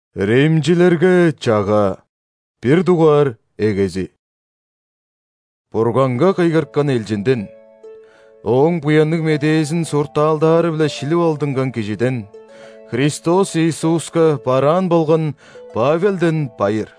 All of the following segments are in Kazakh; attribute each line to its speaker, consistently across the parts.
Speaker 1: Римчилерге чага бир дугар эгези. Бурганга кайгарткан элжинден, оң буяннык медээсин суртаалдаары биле шилип алдынган кишиден, Христос Иисуска бараан болгон Павелден байыр.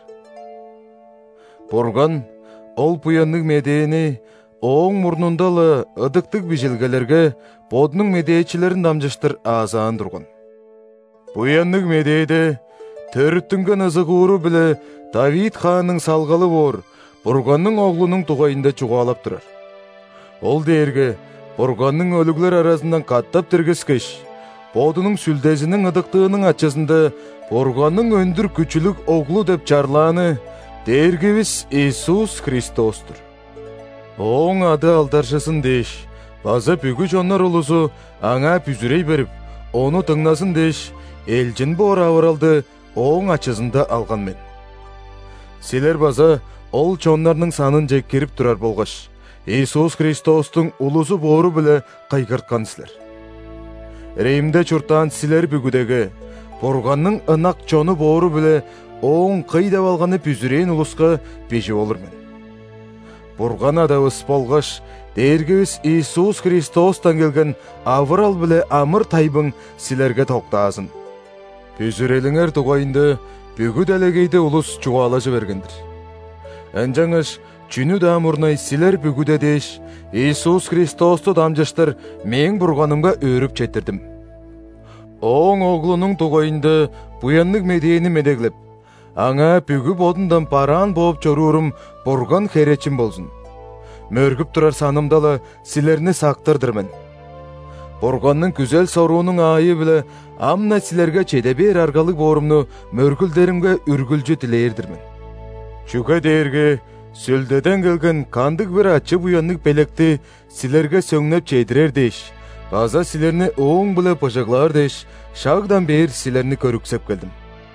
Speaker 1: Бурган ол буяннык медээни оң мурнундалы ыдыктык бижелгелерге бодунун медээчилерин дамжыштыр аазаан турган. Буяннык медээде төрүттүнгөн ызыгууру биле Давид хаанның салгалы бор Бурганның оглунун тугайында чугаалап турар. Ол дээрге Бурганның өлүглөр арасынан каттап тиргескеш, бодунун сүлдесинин ыдыктыгынын ачасында Бурганның өндүр күчүлүк оглу деп чарлааны Дээргибиз Иисус Христостур. Оң ады алдаршысын деш, база бүгү жоннор улусу аңа бүзүрей берип, ону тыңнасын деш, элжин бор авыралды оң ачысында алган мен. Силер база ол чоннарның санын жеккерип турар болгаш, Иисус Христостың улусу бору биле кайгырткан силер. Римде чуртаан силер бүгүдеге, Бурганның ынак чону бору биле оң кый деп алганы бүзүрейин улуска бежи болур мен. Бурган адабыз болгаш, Дээргибиз Иисус Христостан келген авырал биле амыр тайбың силерге токтаасын. Бүзүрелиңер тугайында бүгү делегейде улус чугаалажы бергендир. Энжаңыш чүнү да мурнай силер бүгүдө деш, Иисус Христосту дамжыштыр мен Бурганымга өрүп четирдим. Оң оглунун тугайында буяннык медээни медеглеп, аңа бүгү бодундан бараан болуп чоруурум Бурган херечим болсун. Мөргүп турар санымдала силерни сактырдыр мен. Бурганның күзел соруунун аайы биле амна силерге чеде бер аргалык боорумну мөргүлдеримге үргүлжү тилээрдир мен. Чүгө дээрге сүлдеден келген кандык бир ачы буяннык белекти силерге сөңнөп чедирер деш, база силерни оң биле пыжыглаар деш, шагдан бер силерни көрүксөп келдим.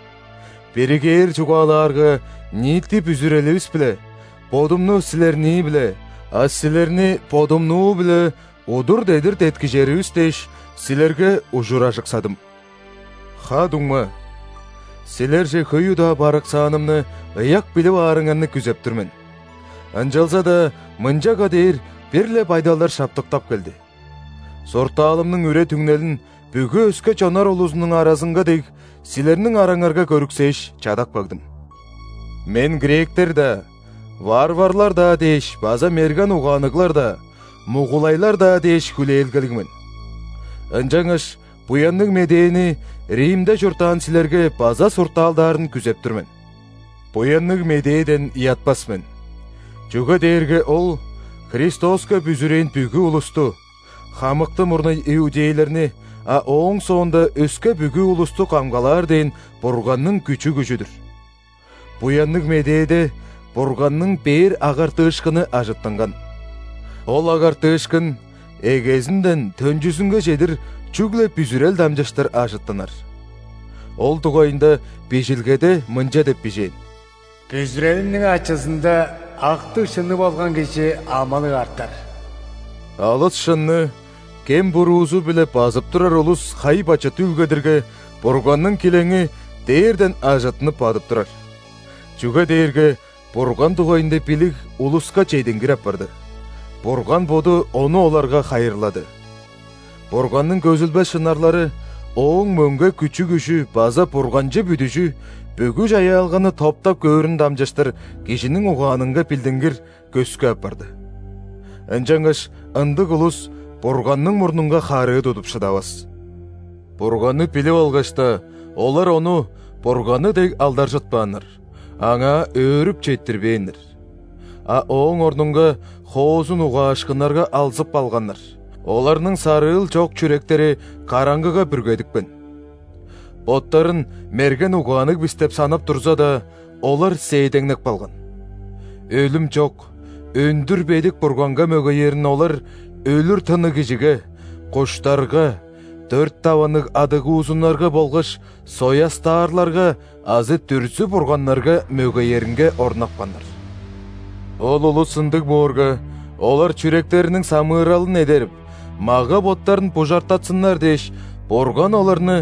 Speaker 1: Беригер чугаалаарга ниити бүзүрелибиз биле, бодумну силерни биле, а силерни бодумну биле удур дедир теткижерибиз деш, силерге ужура жыксадым. Хадуңма, силер же көйүда бараксаанымны ыяк билип аарыңанны күзөп турмун. Анжалса да мынжага дейир бирле пайдалар шаптыктап келди. Сортаалымның үре түңнелин бүгү өскө чонор улусунун арасынга дейк силернин араңарга көрүксеш чадак багдым. Мен гректер да, варварлар да деш, база мерген угааныглар да, мугулайлар да деш хүлээлгелигмен. Анжаңыш буяннык медээни Римде журтаан силерге база суртаалдаарын күзөп турмун. Буяннык медээден иятпасмын. Чүгө дээрге ол Христоска бүзүрейин бүгү улусту, хамыкты мурнай иудейлерни, а оң соонда өскө бүгү улусту камгалаар дейин Бурганның күчү-күчүдүр. Буяннык медээде Бурганның бээр агартыышкыны ажыттанган. Ол агартыышкын эгезинден төнжүсүнгө жедир чүгле бүзүрел дамжыштыр ажыттанар. Ол тугайында бежилгеде мынжа деп бижейин.
Speaker 2: Бүзүрелиңнин ачысында акты шыны болгон киши амалы артар.
Speaker 1: Алыс шынны кем буруузу биле базып турар улус хай бачыты үлгөдүргө Бурганның килеңи дээрден ажытынып бадып турар. Чүгө дээрге Бурган тугайында билик улуска чейдингиреп барды. Бурган боду ону оларга хайырлады. Бурганның көзүлбөс шынарлары оң мөңгө күчү-күчү база бурганчы бүдүжү бүгү жая алганы топтап көөрүн дамжыштыр кишинин угаанынга билдингир көскө апарды. Энжаңыш ындык улус Бурганның мурнунга харыы тутуп шыдабас. Бурганны билип алгачта олар ону Бурганы дег алдаржытпаанар, аңа өөрүп четтирбээнер. А оң орнунга хоозун угаашкынарга алзып алганнар. Оларның сарыл чок чүректери караңгыга бүргедикпен. Боттарын мерген угаанык бистеп санап турса да, олар сейдеңнек балган. Өлүм чок, өндүр бедик Бурганга мөгөйерин олар өлүр тыны кижиге, куштарга, төрт табанык адыгы узунларга болгош соястаарларга, азы түрсү бурганнарга мөгөйеринге орнаккандар. Ол улус сындык боорга, олар чүректеринин самыыралын эдерип, мага боттарын пужартатсыннар деш, Бурган оларны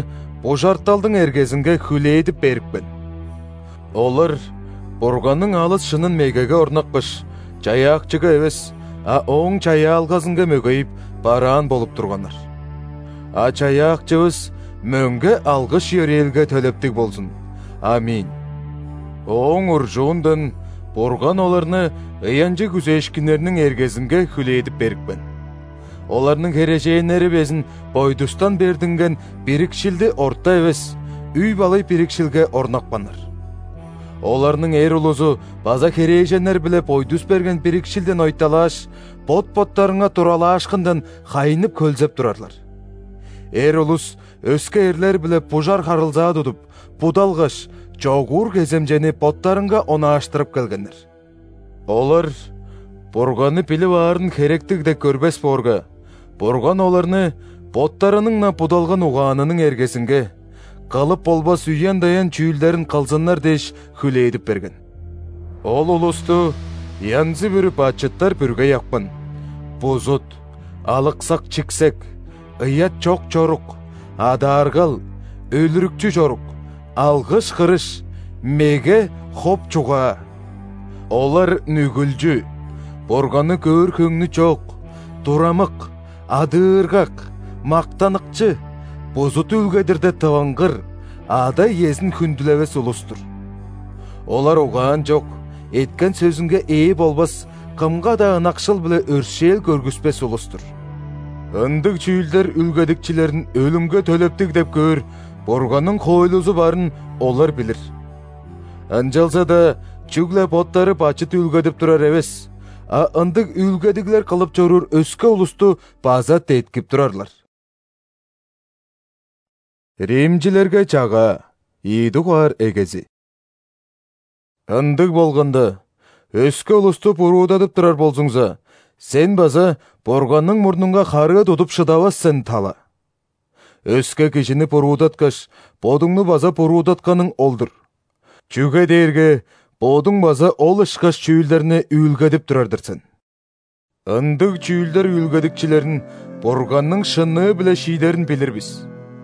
Speaker 1: божарталдың эргезинге хүлейдіп беріппен. Олар Бурганның алыс шынын мегеге орнақпыш, жаяқчыға евес, оң чая алғазынға мөгейіп баран болып тұрғанар. Чаяқчыбыз мөнге алғыш ерелге төлептік болсын. Амин. Оң ұржуындың Бурган оларны ыянжы күзешкінерінің эргезінге хүлейдіп беріппен. Оларның хережейінері безін бойдустан бердінген бірікшілді орта евес, үй балай бірікшілге орнақпанар. Оларның эр улузу база хереженер біле бойдус берген бірікшілден ойталаш, бот-боттарыңа туралашқындан қайынып көлзеп тұрарлар. Эр улус өске ерлер біле пужар қарылза дудып, будалғаш, жоғур кеземжені боттарыңға оны аштырып келгендер. Олар Бурганы біліп арын керектік де көрбес борға. Бурган оларны боттарыныңна будалған уғанының эргесінге, қалып болбас үйен даян чүйілдерін қалзаннар деш хүлейдіп берген. Ол улусту янзы бүріп ачыттар бүрге яқпын. Бузут, алықсақ чиксек, ыят чоқ чоруқ, адарғал, өлірікчі жоруқ, алғыш қырыш, меге хоп чуға. Олар нүгілжі, Бурганы көр көңні чоқ, турамық, адырғақ, мақтанықчы, бузут үлгедірді тываңғыр, ада езін хүнділевес ұлыстыр. Олар оған жоқ, еткен сөзінге болбас, қымға да нақшыл біле өршел көргіспес ұлыстыр. Үндік чүйілдер үлгедікчілерін өлімге төлептік деп көр, Бурганның қойлузу барын олар білір. Анжалса да, чүгле боттары бачыт үлгедіп тұрар евес, ындық үлгедіглер қылып жорur өске ұлысту база теткіп тұрарлар. Римчилерге чаға, иді қуар егezi. Ындық болғанда, өске ұлысту бұрудадып тұрар болзыңза, сен база Бурганның мұрныңға қарғы дұдып шыдавас сен тала. Өске кешіні бұрудатқаш, бодыңны база бұрудатқаның олдыр. Чүге дерге, бодың база ол ішқаш чүйілдеріне үлгедіп тұрардырсын. Ындық чүйілдер үлгедікчілерін Бурганның шынны біле шидерін білір біз.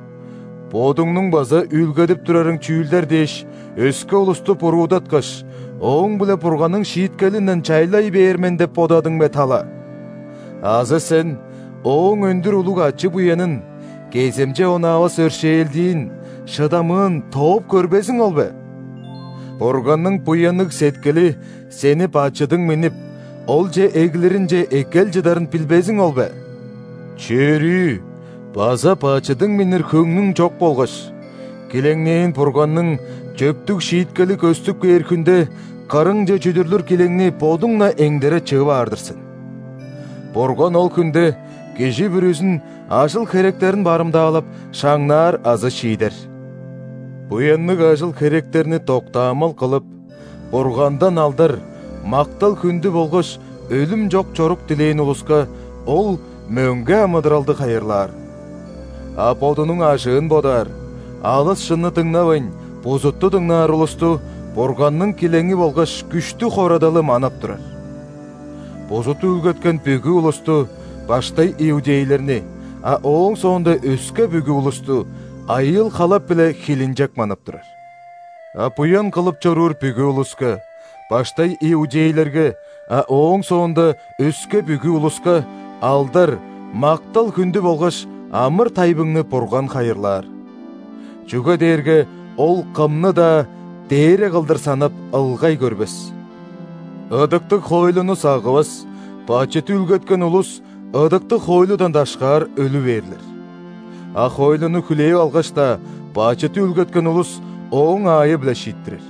Speaker 1: Бодыңның база үлгедіп тұрарың чүйілдер деш, өске ұлысты бұрудатқаш, оң біле Бурганның шиіткелінен чайлай бермен деп бодадың бе тала. Азы сен, оң өндір ұлық ачы бұянын, кеземже онауыз өршеелдейін, шыдамын топ көрбесің ол бе. Бурганның бұянық сеткілі сені бачыдың меніп, ол же егілерін же екел жыдарын білбезің ол бе. Чөрі, база бачыдың менір көңнің жоқ болғаш. Келеңнейін Бурганның жөптік шиіткілі көстік көркінде қарың же жүдірлір келеңне бодыңна әңдері чығы ардырсын. Бурган ол күнде кежі бір өзін ажыл керектерін барымда алып, шаңнар азы шейдер. Бұянлық ажыл керектеріні тоқтамал қылып, Бургандан алдар, мақтал күнді болғыш, өлім жоқ чорук дилейін ұлысқа, ол мөнге амыдыралды қайырлар. Аподының ашығын бодар, алыс шынны тыңнавын, бозутты тыңнар ұлысты, Бурганның келеңі болғыш күшті хорадалы манап тұрар. Бозуты үлгеткен бүгі ұлысты, баштай иудейлеріне, оң соңында өске бүгі ұлысты, айыл қалап біле хилинжек манап тұрар. Бұян қылып чорур бүгі ұлысқа, баштай иудейлерге, оң соңында өске бүгі ұлысқа, алдар, мақтал күнді болғаш, амыр тайбыңны Бурган қайырлар. Жүгі дерге, ол қымны да дейре қылдыр санап ылғай көрбес. Ыдықтық хойлыны сағывас, бачеті үлгеткен ұлыс, ыдықтық хойлыдан дашқар өлі берілер. Хойлыны күлей алғашта, бачеті үлгеткен ұлыс, оң айы біле шиттірер.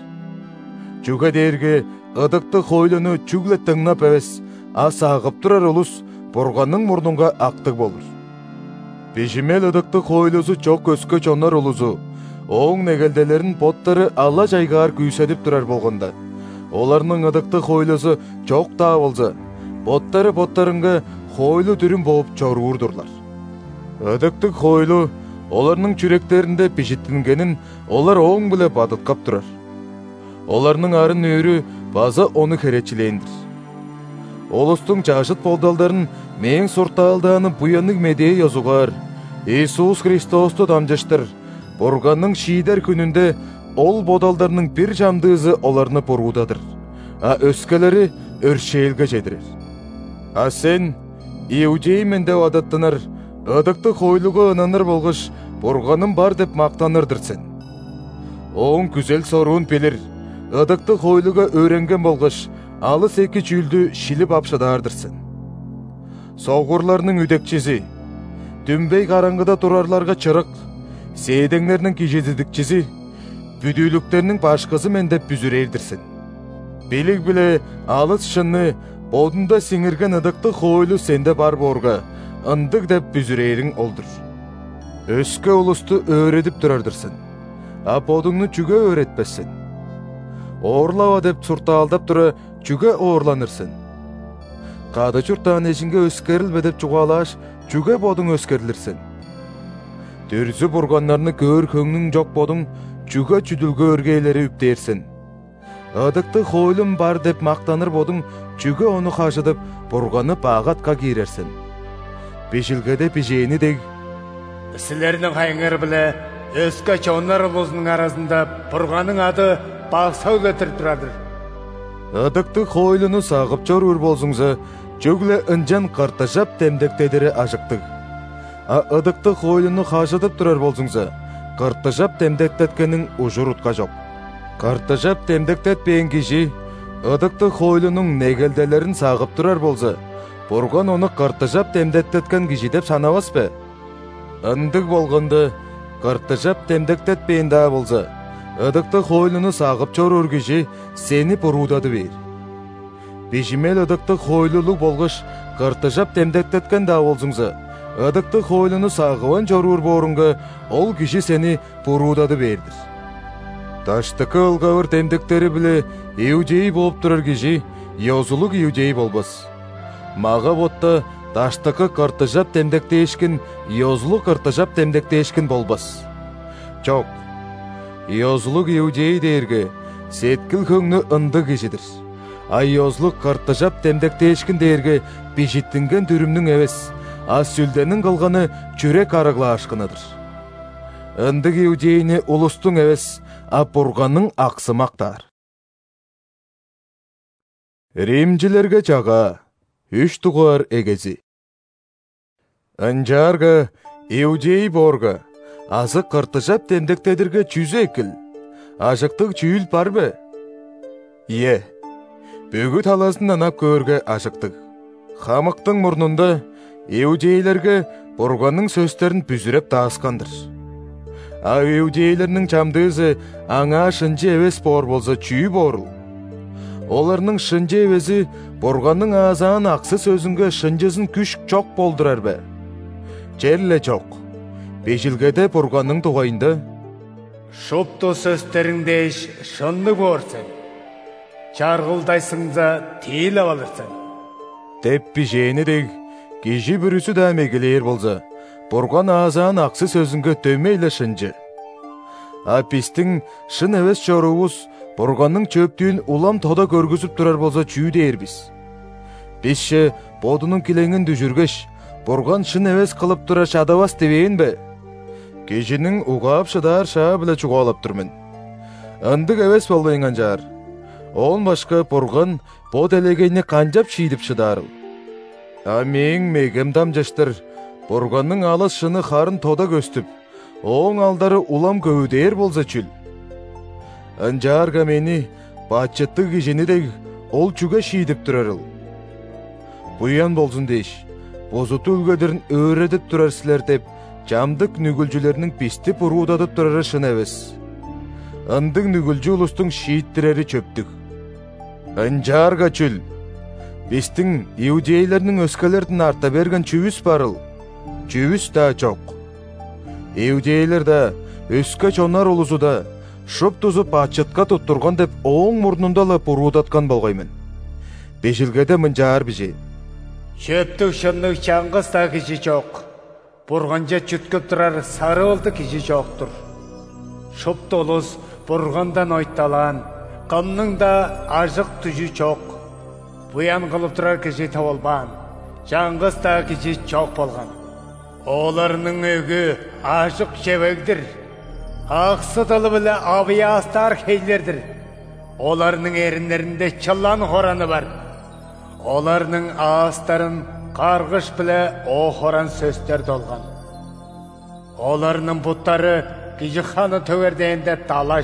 Speaker 1: Жүгі дерге, ыдықтық хойлыны чүглет тыңнап әвес, сағып тұрар ұлыс, Бурганның мұрныңға ақтық болыр. Бежімел ыдықтық хойлызы чоқ өскі чонар ұлызы, оң негелделерін поттары алла жайғар күйседіп тұрар болғанда. Оларның ыдықты хойлысы чоқ таа болса, боттары боттарынға хойлы түрін болып чоруырдырлар. Ыдықтық хойлы оларның чүректерінде пешеттінгенін олар оң біле бадытқап тұрар. Оларның арын өрі база оны керечілейіндір. Олыстың жашыт болдалдарын мен сұрталданы бұянық медей язуғар, Иисус Христосты дамжаштыр, Бурганның шиидер күнүндө ол бодалдарның бир жамдыызы оларны буруудадыр, а өскелери өршейлге жедирер. А сен иудеймен деп адаттанар, ыдыкты хойлуга ынаныр болгош Бурганым бар деп мактанырдыр сен. Оң күзел соруун билир, ыдыкты хойлуга өренген болгош алыс эки чүлдү шилип апшадардыр сен. Соғурларның үдекчиси, дүмбей караңгыда турарларга чырык, сейдеңлернин кижедидикчиси, бүдүүлүктернин башкысы мен деп бүзүрейдирсин. Билик биле алыс шынны бодунда сиңирген ыдыкты хойлу сенде бар борга, ындык деп бүзүрейриң олдур. Өскө улусту өөредип турардырсın, а бодуңну чүгө өөретпессин. Оорлаба деп суртаалдап тура чүгө оорланырсın. Кады чуртаан эшинге өскерилбе деп чугаалаш, чүгө бодуң өскерилирсин. Дүрзү бурганнарны көөр көңнүң жок бодуң, чүгө чүдүлгө өргейлери үптээрсин. Ыдыкты хойлум бар деп мактаныр бодуң, чүгө ону хажыдып, бурганы багатка кийрерсин. Бешилгеде бижейини дег,
Speaker 2: силердин кайыңыр биле өскө чоннар улусунун арасында Бурганын ады багса үлетир турадыр.
Speaker 1: Ыдыкты хойлуну сагып чоруур болсуңса, чөгле ынжан картажап темдектедири ажыктык. А ыдыкты хойлуну хажыдып турар болсуңса, картажап темдектеткенин ужурутка жок. Картажап темдектетпейин киши ыдыкты хойлунун негелделерин сагып турар болса, Бурган оны картажап темдектеткен киши деп санабаспы? Ындык болгондо картажап темдектетпейин да болса, ыдыкты хойлуну сагып чоруур киши сени буруудады бер. Бешимел ыдыкты хойлулук болгош картажап темдектеткен да болсуңса, ыдыкты хойлуну сагыбан чоруур боорунга ол киши сени буруудады бердир. Таштыкы ылгабыр темдектери биле иудей болуп турар киши йозулук иудей болбас. Мага ботта таштыкы картажап темдектешкин йозулук картажап темдектешкин болбас. Чок. Йозулук иудей дээрге сеткил көңнү ынды кишидир. А йозулук картажап темдектешкин дээрге бишиттинген дүрүмнүң эбес, а сүлденин кылганы чүрек арыглаашкыныдыр. Ындык иудейни улустуң эбес, а Бурганның аксы мактар. Римжилерге чага 3 тугар эгези. Анжарга иудей борга азык картажап темдектедирге чүзекил. Ажыктык чүйүл барбы? Ие. Бүгүт таласын анап көргө ажыктык. Хамыктың мурнунда иудейлерге Бурганның сөздөрүн бүзүрөп тааскандыр. А иудейлернин чамдыызы аңа шынжы эбес боор болса чүй боорул. Оларның шынжы эбеси Бурганның аазаан аксы сөзүнгө шынжысын күш чок болдурар бе? Жерле чок. Бешилгеде Бурганның тугайында
Speaker 2: Шопту сөздөрүңдеш шынны боорсың. Чаргылдайсыңда тийлеп алырсың.
Speaker 1: Деп бишени дег, киши бүрүсү да мегилер болса, Бурган аазаан аксы сөзүнгө төмейле шынжы. А биздин шын эбес чоруубуз Бурганның чөптүүн улам тода көргүзүп турар болса чүү дээрбиз. Бизше бодунун килеңин дүжүргеш, Бурган шын эбес кылып тура шадабас дебейин бе? Кишинин угаап шыдаар шаа биле чугаалап турмун. Ындык эбес болбойн анжар. Он башка Бурган бо делегейни канжап шийдип шыдаарыл. А мен мегем дамжаштыр. Бурганның алыс шыны харын тода көстүп, оң алдары улам көүдээр болса чүл. Анжарга мени бачытты кишини дег ол чүгө шийдип турарыл. Буян болсун дейш, бозуту үлгөдөрүн өөредип турар силер деп, жамдык нүгүлжүлеринин писти буруудадып турары шын эбес. Ындык нүгүлжү улустуң шийиттирери чөптүк. Анжарга чүл. Биздин иудейлердин өскөлөрдүн арта берген чүбүс барыл. Чүбүс да чок. Иудейлер да, өскө чонар улусу да, шуп тузуп ачытка туттурган деп оң мурнунда ла буруудаткан болгоймун. Бешилгеде мынжаар бижи.
Speaker 2: Чөптүк шыннык чаңгыс да киши жок. Бурганжа чүткөп турар сары болду киши жоктур. Шуп толус Бургандан ойтталан, кымның да ажык түжү чок. Буян кылып турар киши табылбан, чаңгыс да киши чок болгон. Оларның өгү ажык жебегдир. Ақсыдылы білі абиястар хейлердір. Оларының ерінлерінде чылан хораны бар. Оларының ağızların qarғыш білі о хоран сөстер долған. Оларының бұттары кижіханы төгердейінде талаш.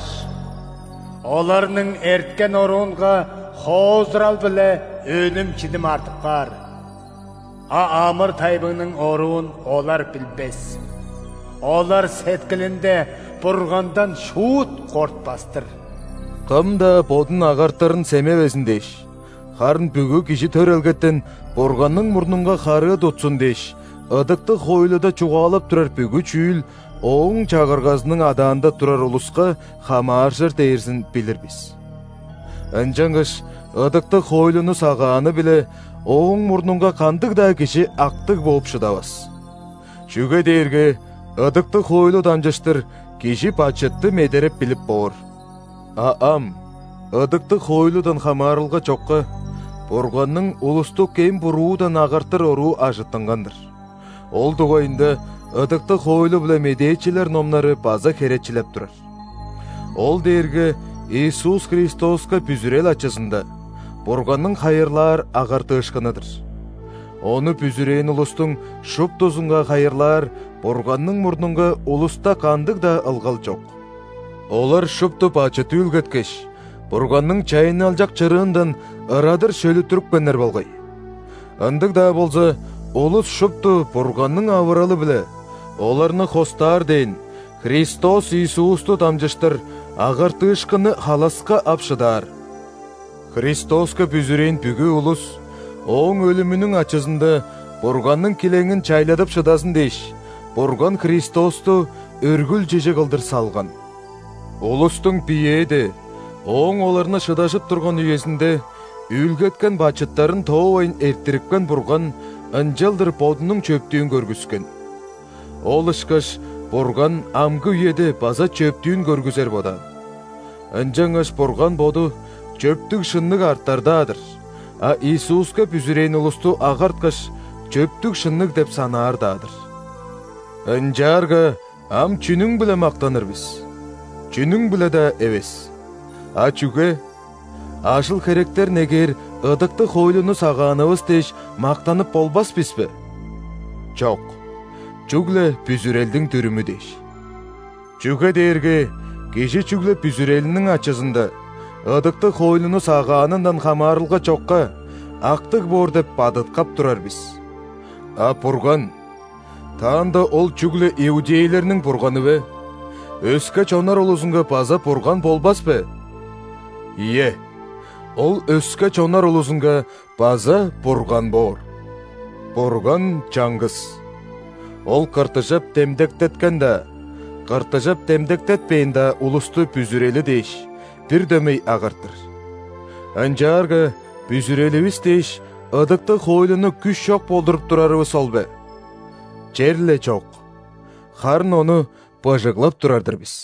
Speaker 2: Оларының әрткен оруынға хозырал білі өлім чидім артық бар. Амыр тайбыңның оруын олар білбес. Олар сеткілінде бұрғандан шуыт қортпастыр.
Speaker 1: Қымда бодын ағарттарын семевесін деш. Қарын бүгі киши төрелгеттен борғанның мұрныңға қары дотсын деш. Ыдықты қойлыда чуғалып тұрар бүгі чүйіл, оң чағырғазының адаанда тұрар ұлысқа қамаржыр дейірсін білірбіз. Әнжаңғыш, ыдықты қойлыны сағаны біле, оң мұрныңға қандық да киши ақтық болып шыдавас. Жүге дейірге, ыдықты қойлы дамжыштыр, киши пачетті медереп біліп бор. Аам, ыдықты қойлыдан қамарылға чоққа, борғанның ұлысты кейм бұруыдан ағартыр ору ажыттыңғандыр. Ол дұғайында ыдықты қойлы біле медейчілер номнары база керетчілеп тұрар. Ол дейірге Иисус Христосқа бүзірел ачысында, борғанның қайырлар ағарты ұшқыныдыр. Оны бүзірейін ұлыстың шуп тозынға қайырлар, борғанның мұрныңға ұлыста қандық да ылғал жоқ. Олар шупты пачыты үлгеткеш, борғанның чайын алжақ чырығындан ырадыр шөлі түрікпенлер болғай. Ындық да болса, олыс шупты борғанның авыралы біле, оларны хостар дейін, Христос Иисусты дамжыштыр, ағарты ұшқыны халасқа апшыдар. Христосқа бүзірейін бүгі ұлыс, оң өлімінің ачызында борғанның келеңін чайладып шыдасын дейш, борған Христосты өргіл жеже қылдыр салған. Олыстың пиеді, оң оларына шыдашып тұрған үйесінде, үлгеткен бачыттарын тоуайын әрттіріккен бұрған, ұнжалдыр бодының чөптүйін көргіскен. Ол ұшқыш, бұрған амғы үйеді база чөптүйін көргізер бода. Ұнжаңыш бұрған боду чөптік шыннық арттардадыр. Иисусқа бүзірейін ұлысты ағартқыш чөптік шыннық деп санардадыр. Ұнжарға ам чүнің біле мақтаныр біз. Чүнің біле да әвес. Чүге, ашыл керектер негер ыдықты қойлыны сағанывыз деш мақтанып болбас біз бі? Жоқ, чүгле бүзірелдің түрімі деш. Чүге дейірге, кеші чүгле бүзірелінің ачызында, ыдықты қойлыны сағанындан қамарылға чоққа, ақтық бор деп бадытқап тұрар біз. Бұрған, таанда ол чүгле иудейлерінің бұрғаны бе? Өске чонар олызынға база бұрған болбас бе? Ие, ол өске чонар олызынға база бұрған бор. Бұрған чаңғыз. Ол қыртыжап темдектеткенда, қыртыжап темдектетпейінда ұлысты бүзірелі дейш, бір дөмей ағыртыр. Анжарға бүзірелівіз дейш, ыдықты қойлыны күш шоқ болдырып тұрарығы сол бе? Жерле жоқ. Қарын оны бажығлап тұрардыр біз.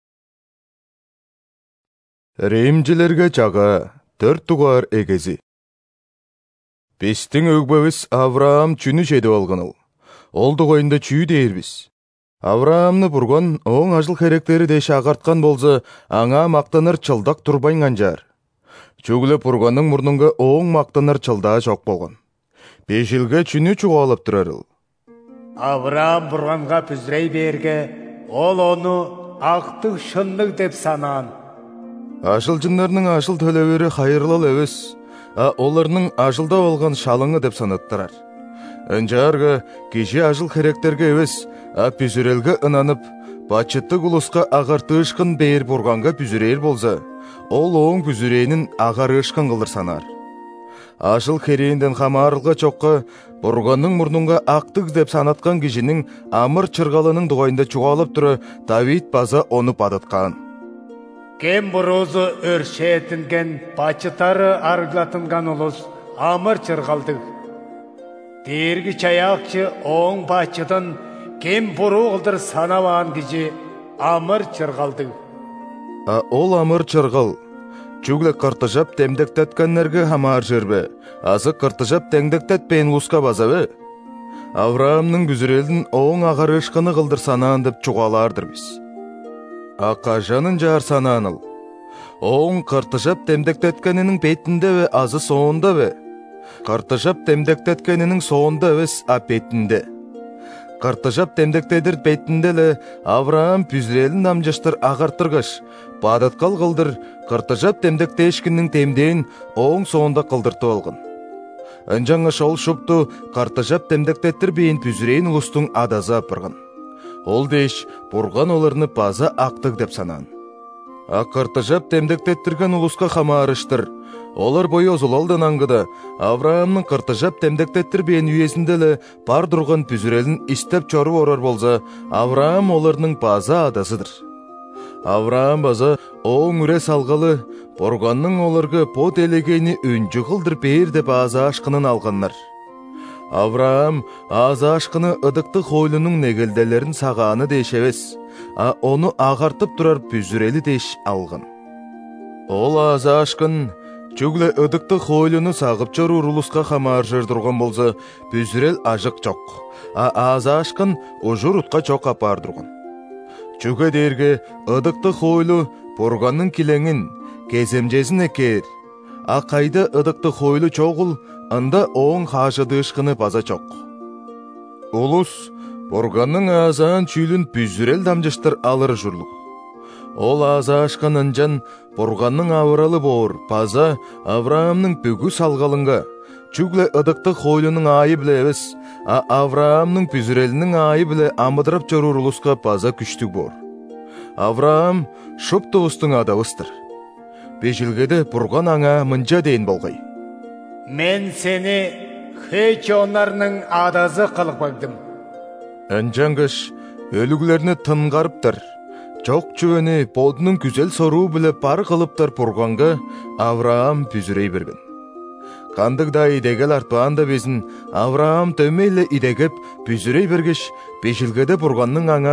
Speaker 1: Римжилерге чаға 4 туғар егezi. Бестің өгбөбіз Авраам чүні жеді олғыныл. Ол дұғайында чүй дейірбіз. Авраамны бұрған оң ажыл керектері деш ағартқан болзы, аңа мақтаныр чылдақ тұрбайнған жар. Чүгілі бұрғанның мұрныңға оң мақтаныр чылда жоқ болған. Бешілге чүні чуғалып тұрарыл.
Speaker 2: Авраам бұрғанға бүзірей берге, ол оны ақтық шынлық деп санан.
Speaker 1: Ашыл жынларының ашыл төлевері қайырлал өз, оларының ашылда олған шалыңы деп санаттырар. Өнжарға кеше ашыл керектерге өз, бүзірелге ынанып, бачытты құлысқа ағарты ұшқын бейір бұрғанға бүзірейір болса, ол оң бүзірейінің ағары ұшқын қылыр санар. Ашыл керейінден қамарылға чоққа, бұрғанның мұрныңға ақтық деп санатқан кешінің амыр чырғалының дұғайында чуғалып тұры Давид база оны падытқан.
Speaker 2: Кем бұрозы өршетінген бачытары арғлатынған ұлыс амыр чырғалдық. Дергі чаяқчы оң бачыдың кем бұру қылдыр санаван кеші амыр чырғалдық.
Speaker 1: Ол амыр чырғал. Чүгле қыртыжап темдектеткенлерге хамар жербе, азы қыртыжап теңдектетпейін лұсқа базабе. Авраамның бүзірелдің оң ағар ұшқыны қылдыр санаан деп чуғалардыр біз. Акажанын жар сананыл. Оң кыртыжап темдектеткенінің бетінде бе, азы соонда бе? Кыртыжап темдектеткенінің соонда бес, а бетінде. Кыртыжап темдектедір бетінде ле Авраам пүзірелін намжаштыр ағартырғыш, бадыткал қылдыр, кыртыжап темдектешкінің темдейін оң соонда қылдырты олғын. Өнжаңы шол шупту кыртыжап темдектеттір бейін пүзірейін ұлыстың адазы апырғын. Ол дейш, бұрған оларыны база ақтық деп санан. Кыртыжап темдектеттірген ұлысқа қамарыштыр. Олар бойы озулалдан аңғыда, Авраамның кыртыжап темдектеттір бейін үйесінділі бар дұрған пүзірелін істеп чору орар болса, Авраам оларының база адасыдыр. Авраам база оң үре салғалы, борғанның оларға под елегейні үнжі қылдыр бейір деп аза ашқынын алғаннар. Авраам аза ашқыны ыдықты хойлының негелделерін сағаны дейшевес, оны ағартып тұрар пүзірелі дейш алған. Ол аза ашқын Чүгле ыдықты хойлыны сағып чор урулусқа хамар жырдырған болса, пүзірел ажық чоқ, аза ашқын ұжыр ұтқа чоқ апар дұрған. Чүге дерге ыдықты хойлы борғанның килеңін, кеземжесін екер. Қайда ыдықты хойлы чоғыл, ында оң хашыдышқыны база чоқ. Улус, борғанның азаан чүйлін пүзірел дамжыштыр алыр жүрлік. Ол аза ашқан ынжан борғанның авыралы бор, паза Авраамның пүгі салғалынға. Чүгле ыдықты хойлының айы біле әвес, Авраамның пүзірелінің айы біле амыдырап жорur ұлысқа паза күштік бор. Авраам шып тұғыстың адавыстыр. Бежілгеді бұрған аңа мұнжа дейін болғай.
Speaker 2: Мен сені хеч онарының адазы қылып багдым.
Speaker 1: Әнжаңғыш өлігілеріні тынғарыптыр. Чоқ чүвені бодының күзел сору білі пары қылыптар бұрғанға Авраам пүзірей берген. Қандығда идегел артпаанда безін Авраам төмейлі идегеп пүзірей бергеш бешілгеді бұрғанның аңа.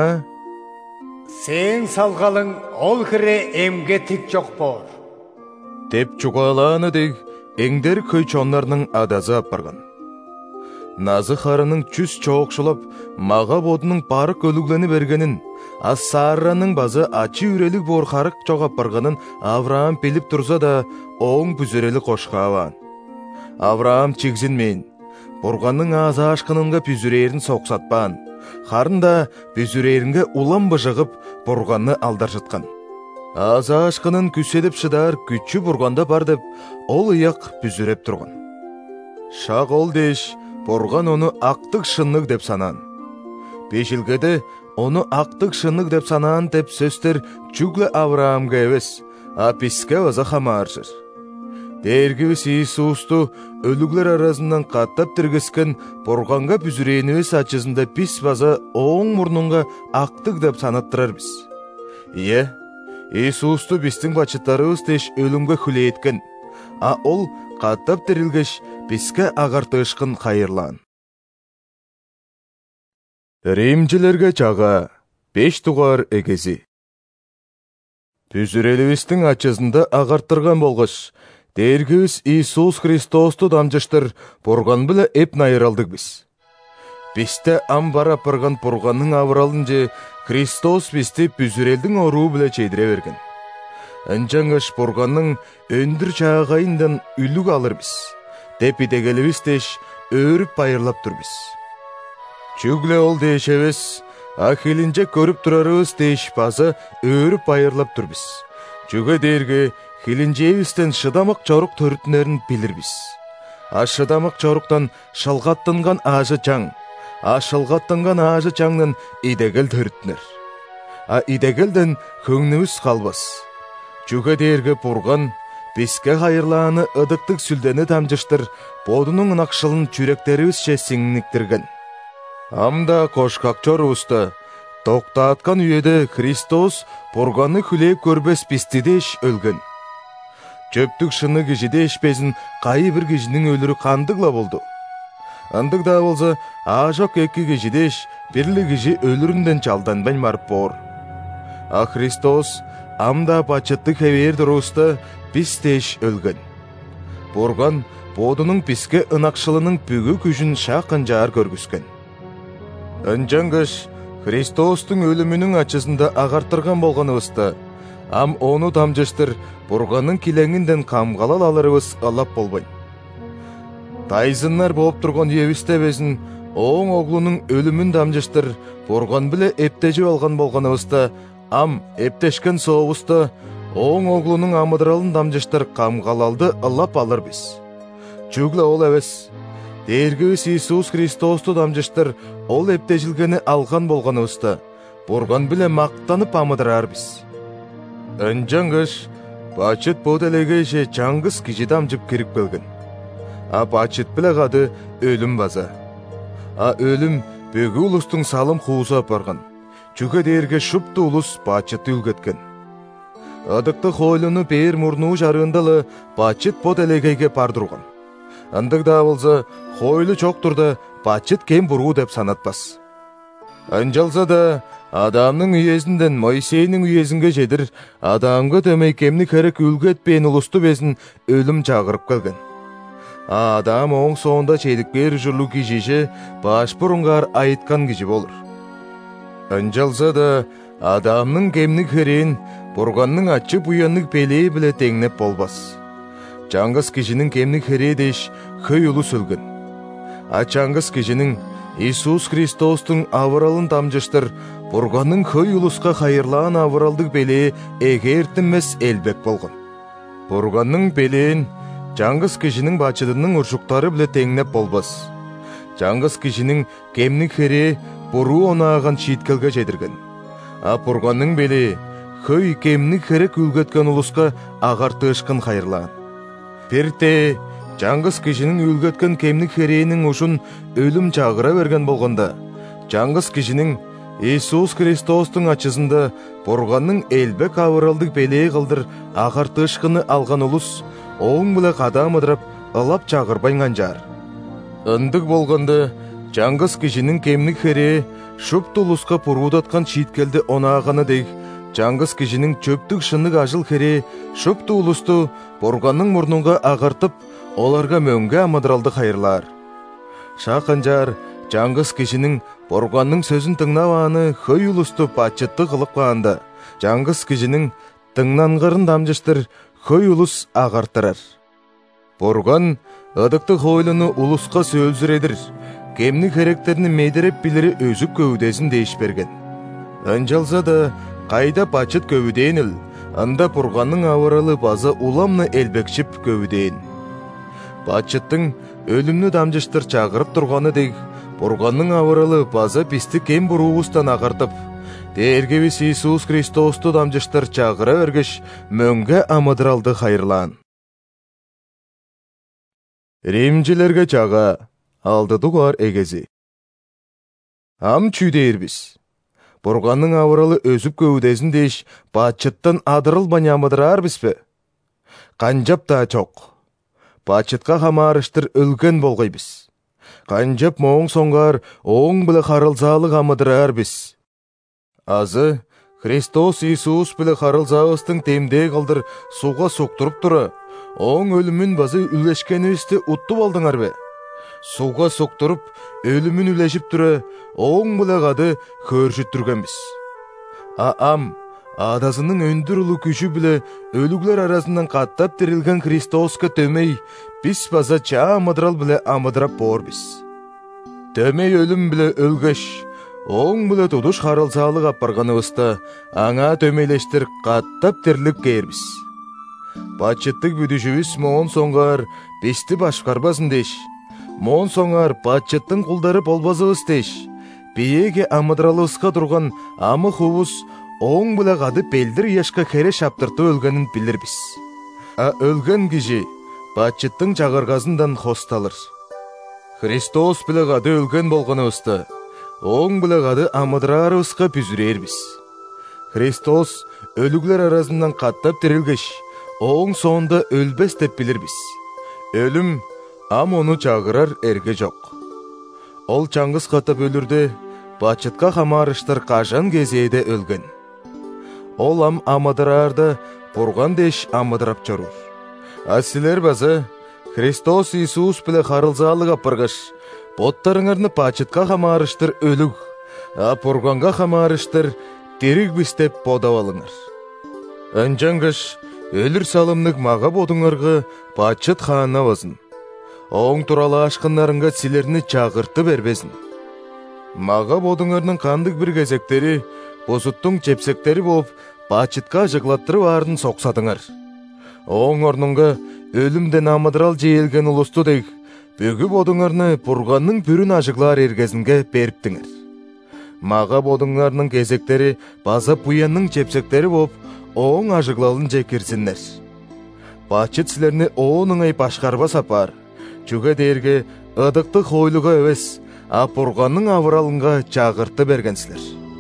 Speaker 2: Сен салғалың ол кіре емге тік жоқ бор.
Speaker 1: Деп чуғаланы дег, еңдер көйчонларының адазы апарған. Назы қарының чүз чоқшылап, маға бодының парық өліглені бергенін, Сарраның базы ачы үрелік бор қарық чоғап барғанын Авраам беліп тұрса да, оң пүзірелі қошқаван. Авраам чегзінмен, борғанның аза ашқынынға пүзірерін соқсатпан, қарында пүзірерінге улам бұжығып, борғанны алдар жытқан. Аза ашқынын күседіп шыдар, күтчі борғанда бар деп, ол ұяқ пүзіреп тұрған. Шақ ол деш, борған оны ақтық шыннық деп санан. Бешілгеді, оны ақтық шыннық деп санан деп сөстер чүглі Авраамға әвес, писке ваза хамаржыр. Дергівіс Иисусту өліглер арасынан қаттап тіргіскен борғанға пүзірейінівес ачызында пис ваза оң мұрныңға ақтық деп санаттырар біз. Иисусту бістің бачыттарығыз деш өлімге хүле еткен, ол қаттап тірілгеш писке ағартышқын қайырлан. Римчілерге чаға 5 туғар егezi. Пүзірелівістің ачызында ағарттырған болғыш, дергівіс Иисус Христосту дамжыштыр борған білі еп найыралдық біз. Бісті амбара пырған борғанның авыралынже Христос бісті пүзірелдің ору білі чейдіре берген. Әнжаңыш борғанның өндір чағайындан үлік алыр біз. Деп идегелівіс деш өріп байырлап тұр біз. Чүгле ол дейш әвес, ахилінже көріп тұрарыз дейш базы өріп байырлап тұр біз. Чүге дерге хилінже евістен шыдамық чорық төрітінерін білір біз. Шыдамық чорықтан шылғаттынған ажы чаң, шылғаттынған ажы чаңнан идегел төрітінер. Идегелден көңніміз қалбас. Чүге дерге бұрған, беске қайырланы ыдықтық сүлдені тамжыштыр, бодының нақшылын чүректеріміз сеңініктірген. Амда қошқақ чоруыста, тоқтатқан үйеді Христос борғаны хүлеп көрбес пістедеш өлген. Чөптік шыны кежедеш безін қайы бір кежінің өлірі қандығла болды. Андығда болса, ажок екі кежедеш бірлі кежі өлірінден чалданбайн марып бор. Христос амда бачытты хеверді роста пістеш өлген. Борған бодының піске ынақшылының бүгі күжін шақын жар көргіскен. Өнжаңғыш Христостың өлімінің ачысында ағартырған болғаныбызда, ам оны дамжыштыр Бурганның килеңінден камгалал алырыбыз алап болбайн. Тайзыннар болып тұрған ебісте безін, оң оғлының өлімін дамжыштыр Бурган біле ептежі алған болғаныбызда, ам ептешкен соғыста, оң оғлының амыдыралын дамжыштыр камгалалды алап алыр біз. Чүглі ол әвес. Дергівіс Иисус Христосты дамжыштыр ол ептежілгені алған болғаныбызда, Бурган біле мақтанып амыдырар біз. Өнжаңғыш, бачыт бодалеге же жаңғыз кижи дамжып керіп келген. А бачыт біле қады өлім база. А өлім бөгі ұлыстың салым қуыза апарған. Чүге дерге шыпты ұлыс бачыт үлгеткен. Адықты хойлыны бейір мұрну жарындалы бачыт бодалегеге пардырған. Андығда болса, хойлы чоқ тұрда бачыт кем бұру деп санатпас. Анжалса да, адамның үйезінден Моисейнің үйезінге жедір, адамға төмей кемні керек үлгетпейін ұлысты безін өлім жағырып келген. Адам оң соңында чедік бер жүрлі кежеше баш бұрынғар айытқан кежі болыр. Анжалса да, адамның кемні керейін Бурганның ачы бұянық пелей біле теңнеп болбас. Жаңғыз кежінің кемні керей деш хүй ұлыс өлген. А жаңғыз кежінің Иисус Христостың авыралын дамжыштыр Бурганның хүй ұлысқа қайырлан авыралдық беле егертіммес әлбек болған. Бурганның белейін жаңғыз кежінің бачыдының ұршықтары біле теңнеп болбас. Жаңғыз кежінің кемні керей бұру онаған шиіткелге жедірген. А Бурганның беле хүй кемні керек үлгеткен ұлысқа ағарты ұшқын қайырлан. Перте, жаңғыз кежінің үлгеткен кемні керейінің ұшын өлім жағыра берген болғанда, жаңғыз кежінің Иисус Христостың ачысында Бурганның әлбек авыралдық белей қылдыр ағарты ұшқыны алған ұлыс, оң біле қадам ыдырап, ылап жағырбайған жар. Үндік болғанда, жаңғыз кежінің кемні керей шөпті ұлысқа пұрудатқан шиіткелді онағаны дейк, жаңғыз кежінің чөптік шынық ажыл кере шөпті ұлысты Бурганның мұрныңға ағартып, оларға мөнге амыдыралды қайырлар. Шақынжар, жаңғыз кежінің Бурганның сөзін тыңнаваны хүй ұлысты бачытты қылып қағанда, жаңғыз кежінің тыңнанғырын дамжыштыр хүй ұлыс ағартырар. Бурган ыдықты хойлыны ұлысқа сөлзіредір, кемні керектеріні медереп білері өзіп көудесін дейш берген. Анжалса да, қайда бачыт көвідейін үл, анда Бурганның авыралы база уламны әлбекшіп көвідейін. Бачыттың өлімні дамжыштыр чағырып тұрғаны дейк, Бурганның авыралы база пісті кем бұруғыстан ағартып, дергевіс Иисус Христосты дамжыштыр чағыра өргіш мөнге амыдыралды қайырлан. Римчілерге чаға алды дуғар егezi. Ам чүйдейірбіз. Бурганның авыралы өзіп көудесін дейш бачыттан адырыл банямыдырар біспе. Қанжап та чоқ. Бачытқа қамарыштыр өлген болғай біз. Қанжап моң соңғар оң білі қарылзалы қамыдырар біз. Азы, Христос Иисус білі қарылзағыстың темде қалдыр суға соқтырып тұры, оң өлімін базы үлешкені үсті ұтты болдыңар бе. Суға соқтырып, өлімін үлешіп тұры, оң білі қады көршіт тұрген біз. Ам, адасының өндір ұлы күші білі өліглер арасынан қаттап тірілген Христоска төмей, біз база ча амыдырал білі амыдырап бор біз. Төмей өлім білі өлгіш, оң білі тұдыш қарылсалық апарғаны ұста, аңа төмейлештір қаттап тірлік кейір біз. Бачыттық бүдішівіз моң соңғар бесті башқарбасын деш. Моң соңар бачыттың құлдары болбазығыз деш. Бейеге амыдыралығызға тұрған амы құвыз оң білі қады белдір ешқа кере шаптырты өлгенін білір біз. А өлген кежі бачыттың жағырғазындан хосталыр. Христос білі қады өлген болғаны ұсты, оң білі қады амыдырары ұсқа бүзірер біз. Христос өліглер арасынан қаттап тірілгеш, оң соңында өлбес деп білір біз. Өлім ам оны чағырар әрге жоқ. Ол чаңғыз қатап өлірді, бачытқа қамарыштыр қажан кезейді өлген. Ол ам амыдырарда Бурган деш амыдырап чорур. Асилер базы, Христос Иисус біле қарылзалық апырғыш, боттарыңарны бачытқа қамарыштыр өліг, Бурганга хамарыштыр, дериг бистеп бодап алыңар. Анжангаш, өлір салымнық маға бодыңарға бачыт хаана базын. Оң туралы ашқынларыңға силерні чағырты бербезін. Маға бодыңарның қандық бір кезектері, бозуттың чепсектері болып, бачытқа жығлаттырып арын соқсадыңар. Оң орныңға өлімден амыдырал жейілген ұлысты дейк, бөгі бодыңарны Бурганның бүрін ажығлар ергезінге беріптіңір. Маға бодыңарның кезектері база бұянның чепсектері болып, оң ажығлалын жекерсінлер. Бачыт сілерні оңыңай башқарба сапар, жүге дерге ыдықты хойлыға өвес, Бурганның авыралынға чағырты бергенсілер.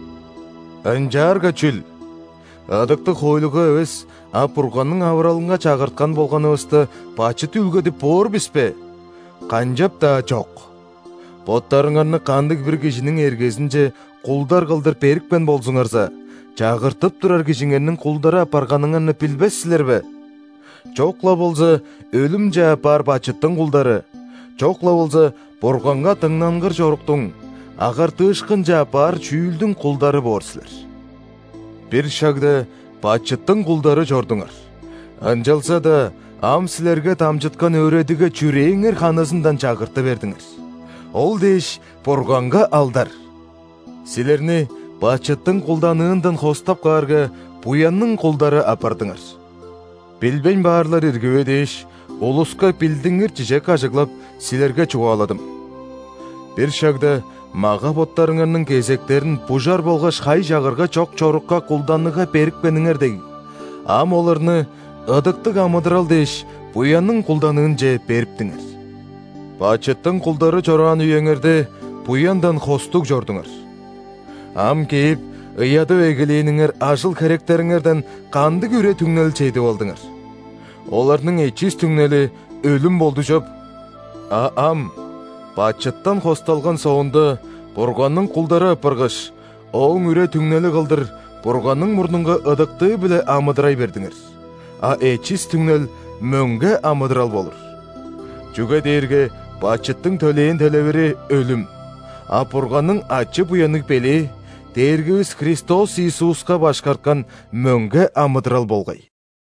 Speaker 1: Анжарға чүл, ыдықты хойлыға өвес, Бурганның авыралынға чағыртқан болған өсті бачыт үлгеді бор біспе, қанжап да жоқ. Боттарыңарны қандық бір кешінің ергезінше құлдар қылдыр перікпен болсыңарса, чағыртып тұрар кешіңерінің құлдары апарғаныңарны білбессілер бе? Жоқла болса, өлім жа апар бачыттың құлдары. Жоқла болса, Бурганға тыңнанғыр жорықтың, ағар тышқын жа апар чүйілдің құлдары борсілер. Бір шагда бачыттың құлдары жордыңар. Анжалса да, ам сілерге тамжытқан өредігі чүрейіңер ханасындан чағырты бердіңір. Ол деш Бурганға алдар. Сілерні бачыттың құлданығындан хостап қарға бұянның құлдары апардыңыр. Білбен барлар ергеуе деш, олысқа білдіңір жежек ажықлап сілерге чуаладым. Бір шагда маға боттарыңарның кезектерін бұжар болғаш қай жағырға чоқ чорыққа құлданыға берікпеніңер дей. Ам оларны ыдықтық амыдырал деш, бұянның құлданығын же беріптіңір. Бачыттың құлдары жорған үйеңерді бұяндан хостық жордыңыр. Ам кейіп, ұяды өйгілейініңер ажыл керектеріңерден қанды көре түңнел чейді болдыңыр. Оларның ечіз түңнелі өлім болды жоп. Ам, бачыттан хосталған соғында Бурганның құлдары апырғыш, оң үре түңнелі қылдыр, Бурганның мұрныңға ыдықты біле амыдырай бердіңір. Ечіз түңнел мөңге амыдырал болыр. Жүге дерге бачыттың төлейін төлевері өлім. Бурганның ачы бұянық беле, дергіз Христос Иисусқа башқартқан мөңге амыдырал болғай.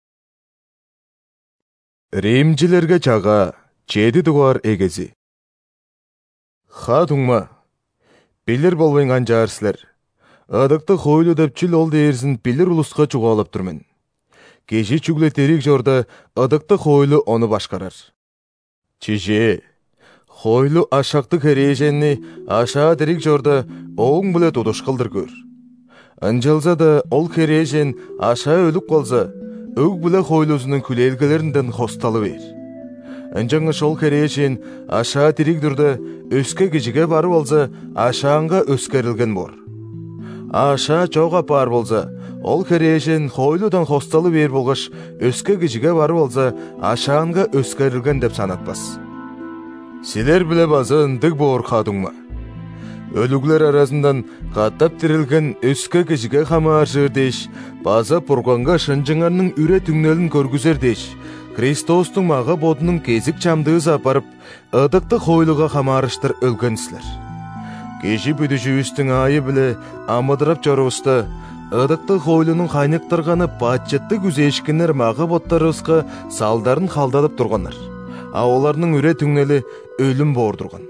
Speaker 1: Римжилерге чаға, чеді дуар егezi. Ха туңма, білір болбайнған жарсылар. Адықты хойлы дөпчіл ол дейірсін білір ұлысқа чуғалып тұрмен. Кеші чүгле терек жорда адықты хойлы оны башқарар. Чеже, хойлы ашақты кереженні аша терек жорда оң біле тұдыш қылдыр көр. Анжалза да ол кережен аша өліп қалса, өг біле хойлысының күлелгілерінден хосталы бер. Анжаңы шол кережен аша терек дұрда өске кежіге барып алса, ашаңға өскерілген бор. Аша чоға пар болса, ол кережен хойлудан хосталы бер болғыш, өске кежіге барып алса, ашаңға өскерілген деп санатпас. Силер біле базын дік бор қадыңма. Өліглер арасындан қаттап тірілген өске кежіге хамар жырдеш, база Бурганға шынжыңарның үре түңнелін көргізер деш, Христостың маға бодының кезік чамдығыз апарып, ыдықты хойлыға хамарыштыр өлгенсілер. Кеші бүдіжі үстің айы біле амыдырап жаруысты, ыдықты хойлының қайнықтырғаны бачетті күзешкінер маға боттарысқа салдарын қалдадып тұрғанар. Оларның үре түңнелі өлім бордырған.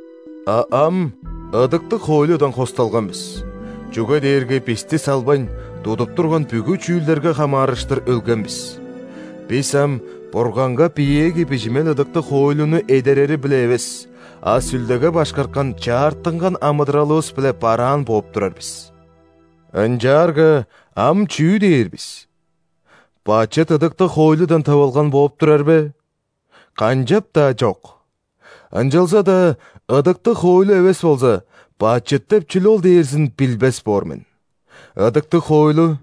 Speaker 1: Ам, ыдықты хойлыдан қосталған біз. Жүге дерге песте салбайн, дудып тұрған бүгі чүйілдерге хамарыштыр өлген біз. Бесам, Бурганға пиеге бежімел ыдықты хойлыны едерері біле евес. Сүлдеге башқарқан чартынған амыдыралуыз біле паран боп тұрар біз. Анжарға ам чүй дейір біз. Бачет ыдықты хойлыдан тавалған боп тұрар бе? Қанжап та жоқ. Анжалса да ыдықты хойлы евес болса, бачеттеп чүл ол дейірсін білбес бормен. Ыдықты хойлы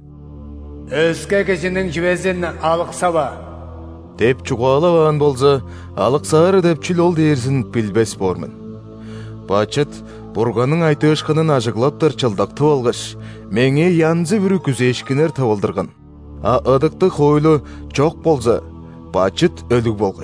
Speaker 2: Өске кешінің жібезін алықсаба.
Speaker 1: деп чуғалаған болса, алықсары деп чүл ол дейірсін білбес бормен. Бачет Бурганның айтышқынын ажықлаптыр чылдақты болғыш, меңе янзы бүрі күзешкінер тавылдырған. Ыдықты хойлы жоқ болса, бачет өлік болғай.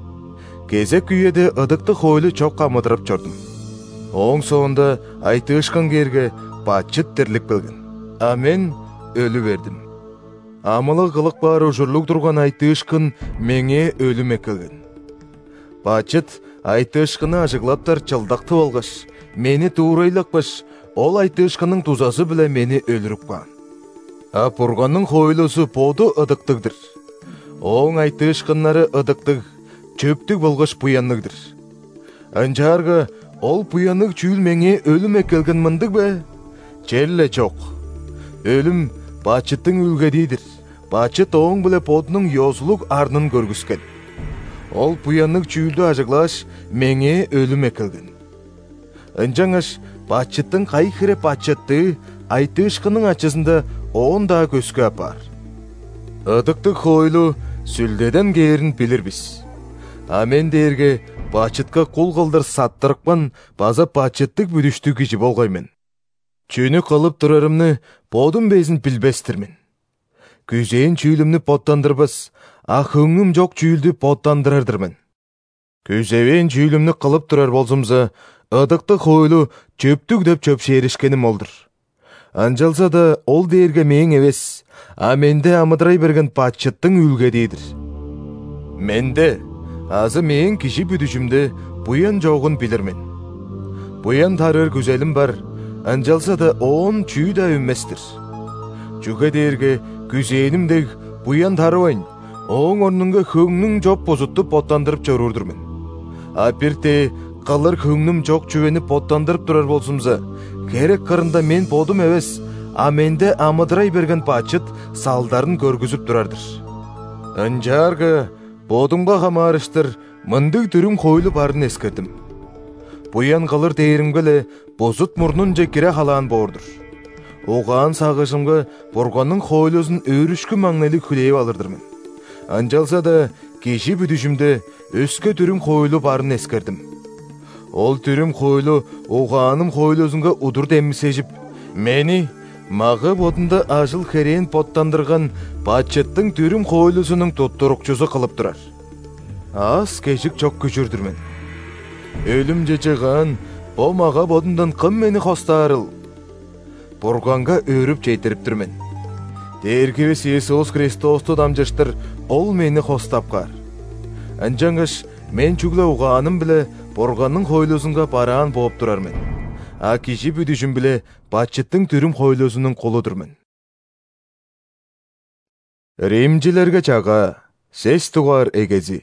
Speaker 1: Кезек күйеде ыдықты хойлы жоқ қамыдырып жордым. Оң соғында айтышқын керге бачыт терлик белген. А мен өлі бердім. Амылы қылық бар ұжырлық тұрған айтышқын меңе өлім екілген. Бачыт айтышқыны ажыглаптар чалдақты болғаш, мені туырайлақпаш, ол айтышқының тузасы біле мені өліріп қан. А пұрғанның хойлысы поду ыдықтығдыр. Оң айтышқынлары ыдықтық, чөптік болғаш пұянлығдыр. Анжарға ол пұянлық чүйіл меңе өлім екілген мындық бе? Челле жоқ. Өлім бачыттың үлгедейдір. Бачыт оң біле подының йозлық арнын көргіскен. Ол пұянлық чүйілді ажыглаш меңе өлім екілген. Анжаңаш бачыттың қайқыры бачытты айтышқының ачысында оңда көскі апар. Ыдықтық хойлу сүлдеден керін білірбіз. Амен дерге бачытқа қол қылдыр саттырықпан база бачыттық бүдішті кежі болғаймен. Чөні қылып тұрарымны подым безін білбестірмен. Күзейін чүйлімні поттандырбыз, ақыңым жоқ чүйлді поттандырардырмен. Күзейін чүйлімні қылып тұрар болсымза, ыдықтық хойлу чөптік деп чөп шерішкенім олдыр. Анжалса да ол дерге мен евес, а менде амыдырай берген бачыттың үлге дейдір. Менде, азы мен киши бүдішімді бұян жоғын білірмен. Бұян тарыр күзелім бар, анжалса да оң чүй да үмместір. Жүге дерге күзейінімдег бұян тарывайн, оң орныңға хөңнің жоп бозытты поттандырып жорурдырмен. Апирте қалыр хөңнім жоқ чүвені поттандырып тұрар болсымза, керек қырында мен подым әвес, а менде амыдырай берген бачыт салдарын көргізіп тұрардыр. Анжарға подымға қамарыштыр, мындық түрім қойлы барын ескердім. Бұян қалыр дейірімгілі бозыт мұрнын жекере қалан бордыр. Оған сағышымға борғанның қойлысын өрішкі маңнайлы күлейіп алырдырмын. Анжалса да кеші бүдішімді өске түрім қойлы барын ескердім. Ол түрім қойлы оғаным қойлысынға ұдыр демісежіп, мені мағы бодында ажыл керен поттандырған бачыттың түрім қойлысының тоттырықчызы қылып тұрар. Аз кешік чок күшірдірмен. Өлім жечеған, о маға бодындан қым мені қостарыл. Бұрғанға өріп жетіріп түрмен. Дергевес Иисус Христосты дамжыштыр, ол мені қостап қар. Анжаңғыш, мен чүглі оғаным біле Борғанның хойлысынға бараан болып тұрармен. А кеші бүдішім біле бачыттың түрім хойлысының қолы тұрмен. Римчилерге чаға, сес туғар егezi.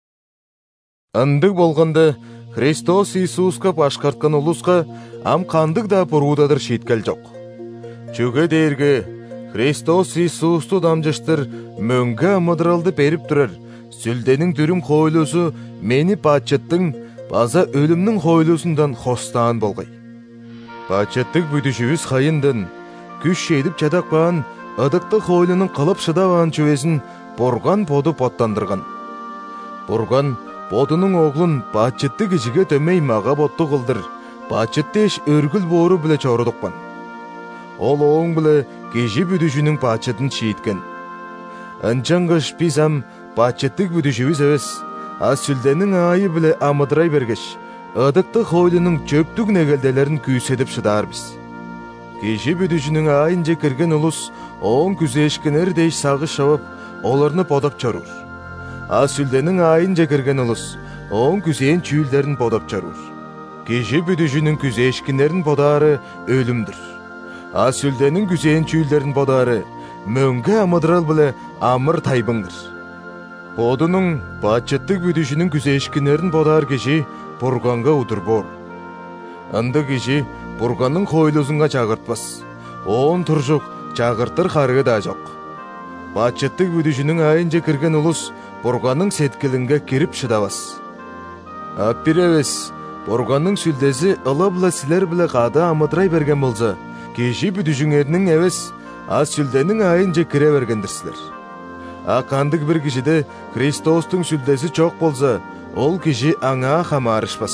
Speaker 1: Андық болғанда Христос Иисусқа башқартқан ұлысқа ам қандық да бұрудадыр шеткел жоқ. Чөге дерге Христос Иисусты дамжыштыр мөңге амыдыралды беріп тұрар. Сүлденің түрім хойлысы мені бачыттың база өлімнің хойлысындан хостан болғай. Бачыттық бүдішівіз қайындын, күш шейдіп чадақпан, ыдықты хойлының қылып шыдаван чөвесін Борған поды поттандырған. Борған подының оғлын бачыттық ішіге төмей маға ботты қылдыр, бачыттеш өргіл бору біле чорудықпан. Ол оң біле кежі бүдішінің бачыттын шейіткен. Анчаңғыш бізам бачыттық бүдішівіз өз, аз сүлденің айы біле амыдырай бергеш, ыдықты хойлының чөптік негелделерін күйседіп шыдар біз. Кеші бүдішінің айынже кірген ұлыс, оң күзешкінер дейш сағы шауып, оларны подап чарур. Аз сүлденің айынже кірген ұлыс, оң күзейін чүйлдерін подап чарур. Кеші бүдішінің күзешкінерін подары өлімдір. Аз сүлденің күзейін чүйлдерін подары мөңге амыдырал біле амыр тайбыңдыр. Подының бачыттық бүдішінің күзешкінерін подар кеші Борғанға ұдыр бор. Анды кеші Борғанның хойлысынға чағыртпас. Оң тұржық чағыртыр қарығы да жоқ. Бачыттық бүдішінің айынже кірген ұлыс Борғанның сеткілінге керіп шыдавас. Аппиревес, Борғанның сүлдесі ылы-бұла сілер біле қады амыдырай берген болса, кеші бүдішіңерінің әвес, аз сүлденің айынже кіре бергендірсілер. Қандық бір кішіде Христостың сүлдесі чоқ болса, ол кіші аңа қамарышпас.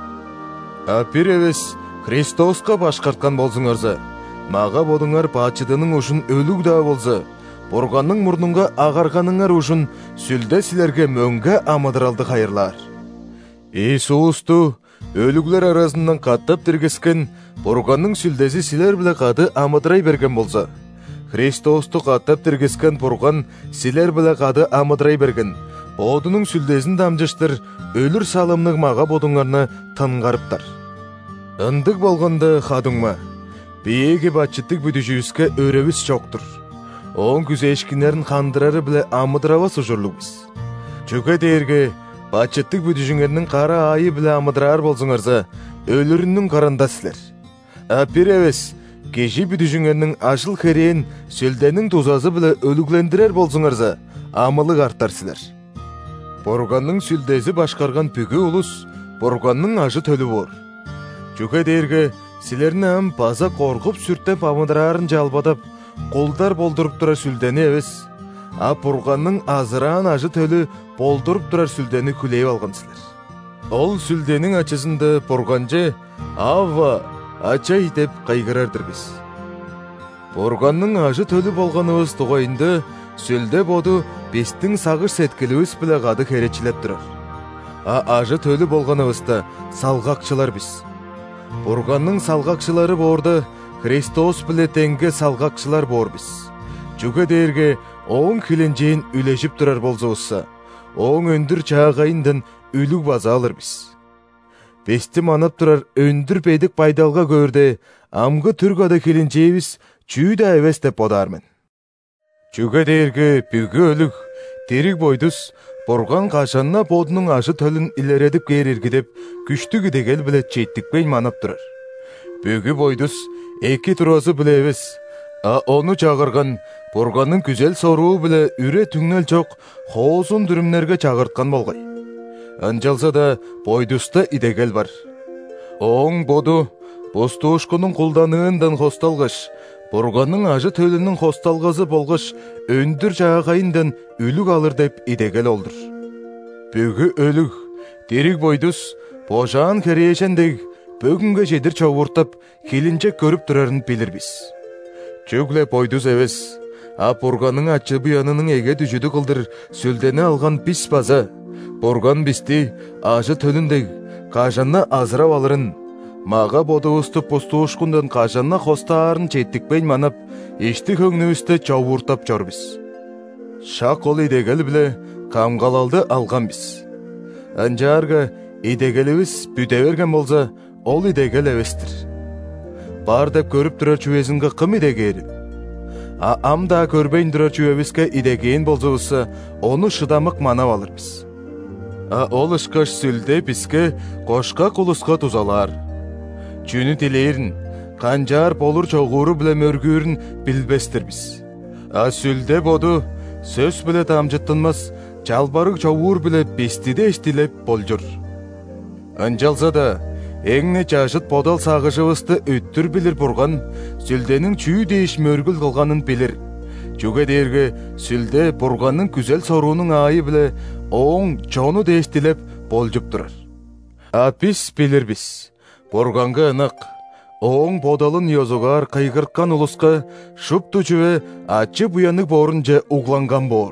Speaker 1: Аппиревес, Христосқа башқартқан болсыңарса, маға бодыңар бачыдының ұшын өлік да болса, Борғанның мұрныңға ағарғаныңар ұшын сүлде сілерге мөңге амыдыралды қайырлар. Иисусту өлүглер арасынан каттап тиргескен Бурганның сүлдеси силер биле кады амыдырай берген болса, Христосту каттап тиргескен Бурган силер биле кады амыдырай берген, Бодунун сүлдесин дамжыштыр, өлүр салымнык мага бодуңарны тынгарыптар. Ындык болгондо хадыңма, бейеге бачыттык бүдүжүбүзгө өрөбүз жоктур. Оң күзешкинерин кандырары биле амыдырабас ужурлугбуз. Чөкө дээрге бачыттык бүдүжүңернин кара айы биле амыдыраар болсуңарса, өлүрүнүн каранда силер. Бир эбес, кежи бүдүжүңернин ашыл херээн сүлденин тузасы биле өлүглендирер болсуңарса, амылык артар силер. Бурганның сүлдеси башкарган бүгү улус Бурганның ажы төлү бор. Чөкө дээрге силерни ам база коркуп сүртеп амыдыраарын жалбадап, колдар болдуруп турар сүлдени эбес, Бурганның азыраан ажы төлү болдуруп турар сүлдени күлейип алган силер. Ол сүлденин ачысында Бурганже «Авва, ачай» деп кайгырардыр биз. Бурганның ажы төлү болганыбыз тугайында сүлде боду биздин сагыш сеткилибиз биле кады херечилеп турар. Ажы төлү болганыбызда салгакчылар биз. Бурганның салгакчылары борда Христос биле теңге салгакчылар бор биз. Чөкө дээрге оң килинжейин үлежип турар болсобузса, оң өндүр чаагайындан үлүг база алыр биз. Бести манап турар өндүр бедик пайдалга көрдө, амгы түргада килинжейбиз чүйдө эбес деп бодаармын. Чөкө дээрге бүгү өлүг, терик бойдус, Бурган кашанна бодунун ажы төлүн илередип кээриргидеп, күчтү кидегел биле четтикпейн манап турар. Бүгү бойдус эки турасы биле эбес, ону чагырган Бурганның күзел соруу биле үре түңнөл жок хоозун дүрүмнерге чагырткан болгай. Анжалса да бойдуста идегел бар. Оң боду бостуушкунун кулданыындан хосталгыш, Бурганның ажы төлүнүн хосталгазы болгош өндүр жаагайындан үлүг алыр деп идегел олдур. Бүгү өлүг, терик бойдус, божаан хереешендег, бөгүнгө жедир чогуртап, килинчек көрүп турарын билирбиз. Чөгле бойдус эбес, Бурганның ачы буянынын эге дүжүдү кылдыр сүлдени алган биз база. Бурган бизди ажы төлүндег, кажанна азырап алырын, мага бодубузду постуушкундан кажанна хостаарын четтикпейн манап, ишти көңнүбүздө чогуртап жорбиз. Шак ол идегел биле камгалалды алган биз. Анжаарга идегелибиз бүтө берген болса, ол идегел эбестир. Бар деп көрүп турар чүбесинге кым идегери? Амда көрбейн турар чүбебизге идегейин болсобузса, ону шыдамык манап алырбыз. Ол ышкаш сүлде бизге кошка кулуска тузалар. Чүнү тилээрин, канжаар болур чогууру биле мөргүүрүн билбестир биз. Сүлде боду сөз биле тамжыттынмас, жалбарык чогуур биле бистиде эстилеп болжур. Анжалса да, эңне жашыт бодал сагышыбызды өттүр билир Бурган, сүлденин чүү дейиш мөргүл кылганын билир. Чөкө дээрге сүлде Бурганның күзел соруунун аайы биле оң жону дээстилеп болжуп турар. Биз билирбиз, Бурганга ынак, оң бодалын йозугар кайгырткан улуска шупту чүбе ачы буянык боорунча угланган боор.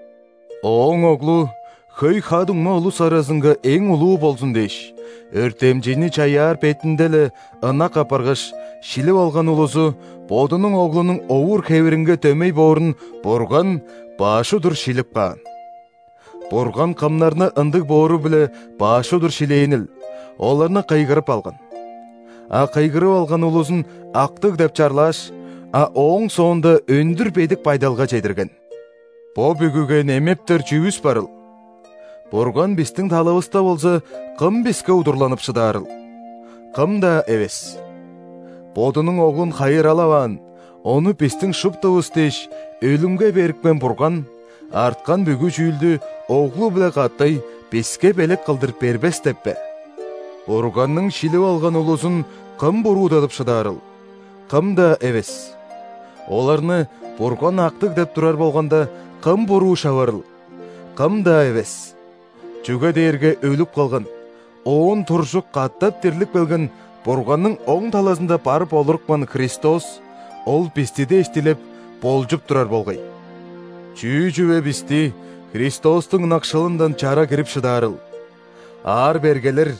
Speaker 1: Оң оглу хөй хадыңма улус арасынга эң улуу болсун дейиш, өртемжени чаяар бетинделе ынак апаргыш шилип алган улусу бодунун оглунун овур хебиринге төмөй боорун Бурган башудур шилип каан. Бурган камнарына ындык боору биле башудур шилейинил, оларны кайгырып алган. Кайгырып алган улусун актык деп чарлаш, оң соонда өндүр бедик пайдалга жетирген. Бо бүгүгө немептер чүбүс барыл. Бурган биздин талыбызда болса, кым бизге удурланып шыдаарыл? Кым да эбес. Бодунун оглун хайыр алабан, ону биздин шуптубуз дейиш, өлүмгө берикпен Бурган, арткан бүгү чүүлдү оглу биле каттай бизге белек кылдырып бербес деппе. Бурганның шилип алган улусун кым буруудатып шыдаарыл? Кым да эбес. Оларны Бурган актык деп турар болгондо кым буруу шабарыл? Кым да эбес. Чөкө дээрге өлүп калган, оон туршук каттап тирлик келген Бурганның оң таласында барып олурукман Христос, ол бистиде эстилеп болжуп турар болгай. Чүү-чүбе бисти Христостун накшылындан чара кирип шыдаарыл. Ар бергелер,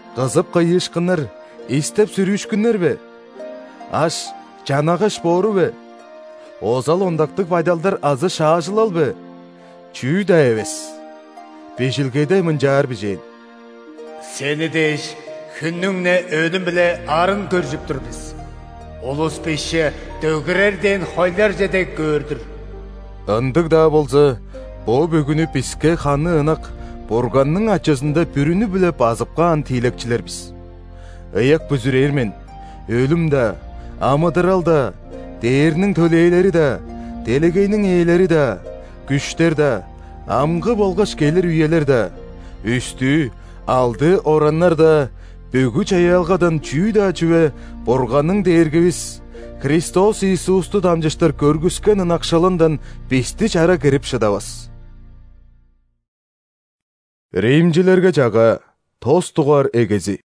Speaker 1: Кызып кыйышкыннар, истеп сүрүшкүннөр бе? Аш, жанагаш боору бе? Озал ондактык пайдалдар азы шаажылал бе? Чүй да эбес. Бешилгеде мынжаар бижейин.
Speaker 2: Seni deyiş, hünnüңне önüm bile arın görüp biz. Olus beşe dögürerden hoylar jedek gördür.
Speaker 1: Ындык да болса, бо бүгүнү бизге ханы ынак, Бурганның ачысында бүрүнү билеп азыпкан тилекчилер биз. Аяк бүзүрермен, өлүм да, амыдырал да, дээрнин төлейлери да, делегейнин ээлери да, күчтер да, амгы болгоч келир үйелер да, үстү, алды ораннар да, бүгү чаялгадан чүй да чүбе Бурганның дээргибиз, Христос Иисусту дамжыштыр көргүскөн ынакшалындан бисти чара кирип шыдабас. Римжилерге жага тостугар эгези.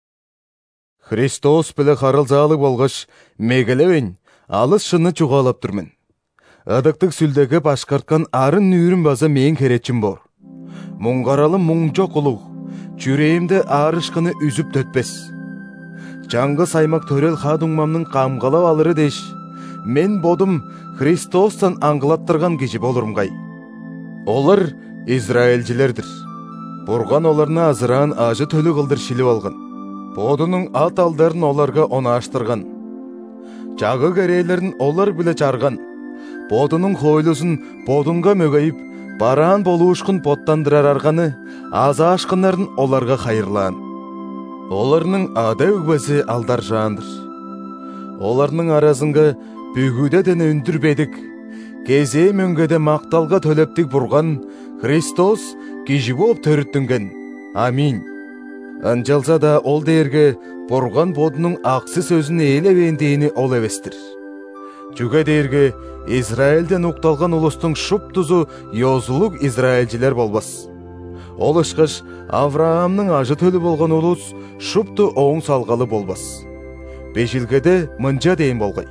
Speaker 1: Христос биле харылзаалы болгоч мегелебен алыс шыны чугалап турмун. Ыдыктык сүлдеге башкарткан арын нүүрүн база мен керечим бор. Муңгаралы муң жок улуг, жүрөйүмдө арышкыны үзүп төтпес. Жаңгы саймак төрел хадуңмамның камгалап алыры деш, мен бодум Христостан аңгылаттырган киши болурумгай. Олар Израилжилердир. Бурган оларны азыран ажы төлү кылдыр шилип алган. Бодунун ат алдарын оларга онааштырган. Жагы керейлерин олар биле чарган. Бодунун хойлусун бодунга мөгөйүп, бараан болуушкун поттандырар арганы, аза ашкындарын оларга хайырлаан. Оларның ада үгбесі алдар жаандыр. Оларның арасынга бүгүдө дене үндүрбедик, кезе мөңгөдө макталга төлөптик Бурган Христос киши болуп төрүттүнген. Аминь. Анжалса да ол дээрге Бурган бодунун аксы сөзүн ээлебендейини ол эбестир. Жүгө дээрге Израилден укталган улустун шуптузу Йозулук Израилжилер болбас. Ол ышкыш Авраамның ажы төлү болгон улус шупту оң салгалы болбас. Бешилгеде мынча дейин болгай.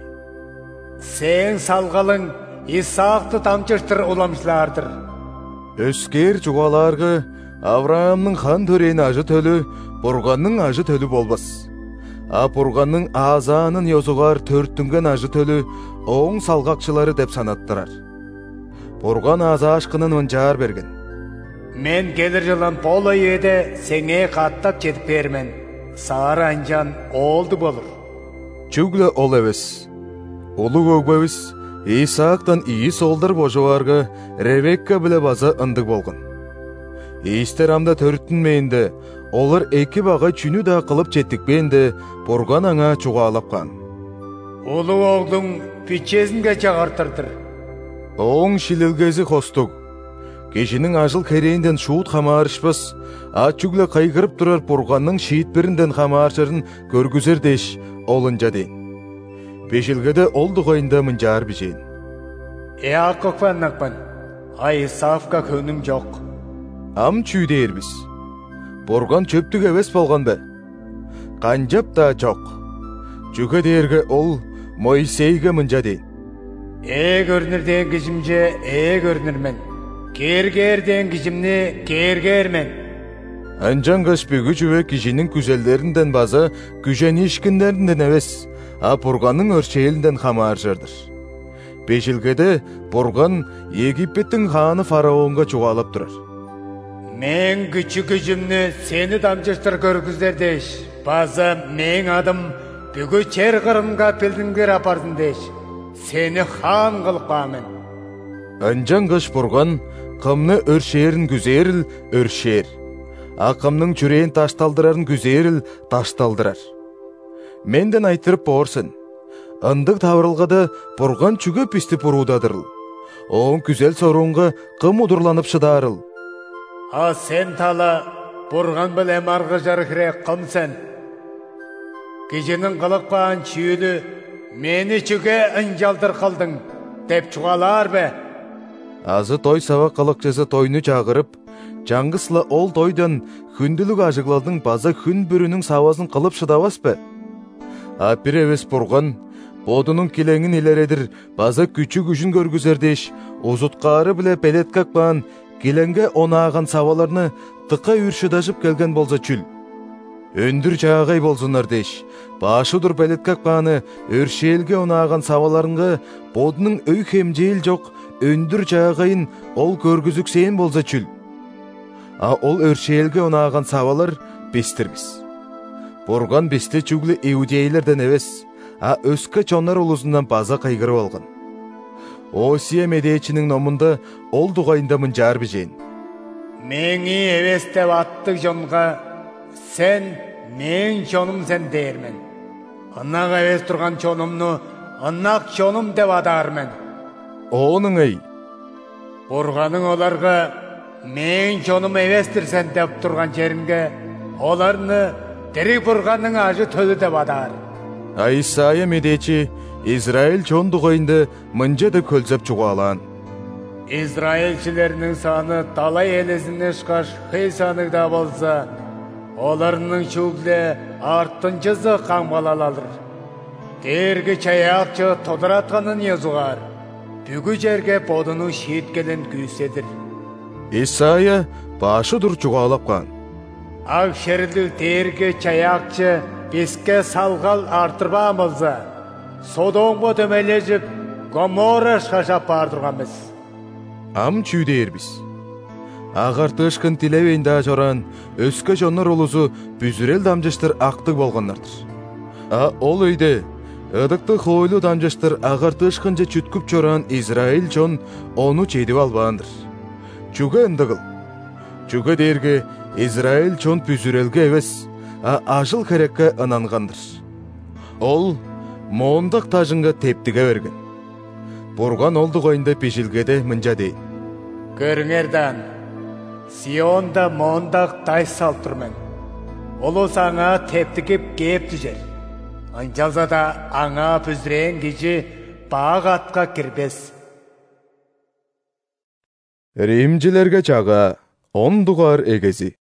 Speaker 2: Сен салгалың Исаакты тамчыштыр уламчылардыр.
Speaker 1: Өскер жугаларгы Авраамның хан төрейин ажы төлү Бурганның ажы төлү болбас. А Бурганның азаанын Йозугар төрттүнген ажы төлү оң салгакчылары деп санаттырар. Бурган аза ашкынын мынчаар берген.
Speaker 2: Мен келер жылан Поло еде сеңе каттап жетип бермен. Сара анжан олду болур.
Speaker 1: Чүглө ол эбес. Улуг өгбөбүз Исаактан ии солдар божуарга Ревекка биле база ындык болгон. Истер амда төрүттүнмейинде, олар эки бага чүнү да кылып жеттикпенде Бурган аңа чугаалап кан.
Speaker 2: Улуу оглуң пичезинге чагартырдыр.
Speaker 1: Оң шилилгези хостук. Кешинин ажыл керейинден шуут хамаарышпас, чүглө кайгырып турар Бурганның шиитбиринден хамаарчарын көргүзер деш олунжа дейин. Бешилгеде ол дугайында мынжаар бижейин.
Speaker 2: Иаковпан накпан, Исаакка көнүм жок.
Speaker 1: Ам чүй дейирбиз. Бурган чөптүк эбес болгон бе? Канжап да жок. Жүгө дээрге ол Моисейге мынжа дейин.
Speaker 2: Көрнүрден кишимже көрнүрмен. Кергерден кишимни кергермен.
Speaker 1: Анжангаш бүгү жүбө кишинин күзелдеринден база күженишкиндеринден эбес, Бурганның өрчейлинден хамааржырдыр. Бешилгеде Бурган Египеттин ханы фараонга чугаалап турар.
Speaker 2: Мен күчү күжүмнү сени дамжыштыр көргүздөр деш. База мен адым бүгү чер кырымга пилдингер апардын деш. Сени хан кылып калмын.
Speaker 1: Анжангаш Бурган кымны өршээрин күзээрил өршээр. Акымның чүрейин ташталдырарын күзээрил ташталдырар. Менден айтырып боорсын. Ындык тавырылгада Бурган чүгө пистип уруудадырыл. Оң күзел сорунга кым удурланып шыдаарыл.
Speaker 2: Сен тала Бурган биле маргы жарыхрек кымсен. Кижинин кылып калган чүйүлү мени чүгө ынжалдыр кылдың деп чугалар бе?
Speaker 1: Азы той саба кылыкчысы тойну чагырып, жаңгысла ол тойдан хүндүлүк ажыглалдың база күн бүрүнүң сабасын кылып шыдабас бе? Бир эбес Бурган бодунун килеңин илередир база күчү күжүн көргүзер деш, узуткаары биле белет какпаан килеңге онааган сабаларны тыка үршүдашып келген болса чүл. Өндүр жаагай болсунар деш, башыдыр белеткак бааны өршээлге унааган сабаларынга бодунун өй хемжейл жок өндүр жаагайын ол көргүзүксен болса чүл. А ол өршээлге унааган сабалар бестирбиз. Бурган бесте чүглі иудейлерден эвес, а өскө чонар улусундан база кайгырып алган. Осия медеечинин номунда ол дугайында мынжаар бижейин.
Speaker 2: Меңи эвес деп аттык жонга сен мен чоным сен дээрмен. Ынак эвес турган чонумну ынак чоным деп адаармен.
Speaker 1: Оонуң эй.
Speaker 2: Бурганың оларга мен чоным эвестирсен деп турган жеринге оларны дирик Бурганың ажы төлү деп адаар.
Speaker 1: Исайя медеечи Израиль чон дугайында мынжа деп көлзөп чугаалаан.
Speaker 2: Израильчилеринин саны талай элесине шкаш хей саныгда болса, оларның чүгле артынчысы камгалалалыр. Дээрги чаяакчы тодоратканын езугар, бүгү жерге бодунун шийткелин күйседир.
Speaker 1: Исайя башы дур чугаалап кан.
Speaker 2: Ак шерилдил дээрги чаяакчы беске салгал артырбаан болса, Содомго дөмележип Гоморра шашап бардырганбыз.
Speaker 1: Ам чүйдээрбиз. Агартышкын тилебейнда жоран өскө жонор улусу бүзүрел дамжыштыр актык болгоннардыр. А ол өйдө ыдыкты хойлу дамжыштыр агартышкынча чүткүп жоран Израиль жон ону чедип албаандыр. Чуга ындыгыл. Чуга дээрге Израиль жон бүзүрелге эвес, а ажыл керекке ынангандыр. Ол моондак тажынга тептиге берген. Бурган ол дугайында пишилгеде мынжа дейин.
Speaker 2: Көрүңердан, Сионда моондак таш салтырмен. Олу саңа тептигип кептү жер. Анчалса да аңа бүзүрен киши баак атка кирбес.
Speaker 1: Римжилерге чага 10 дугар эгези.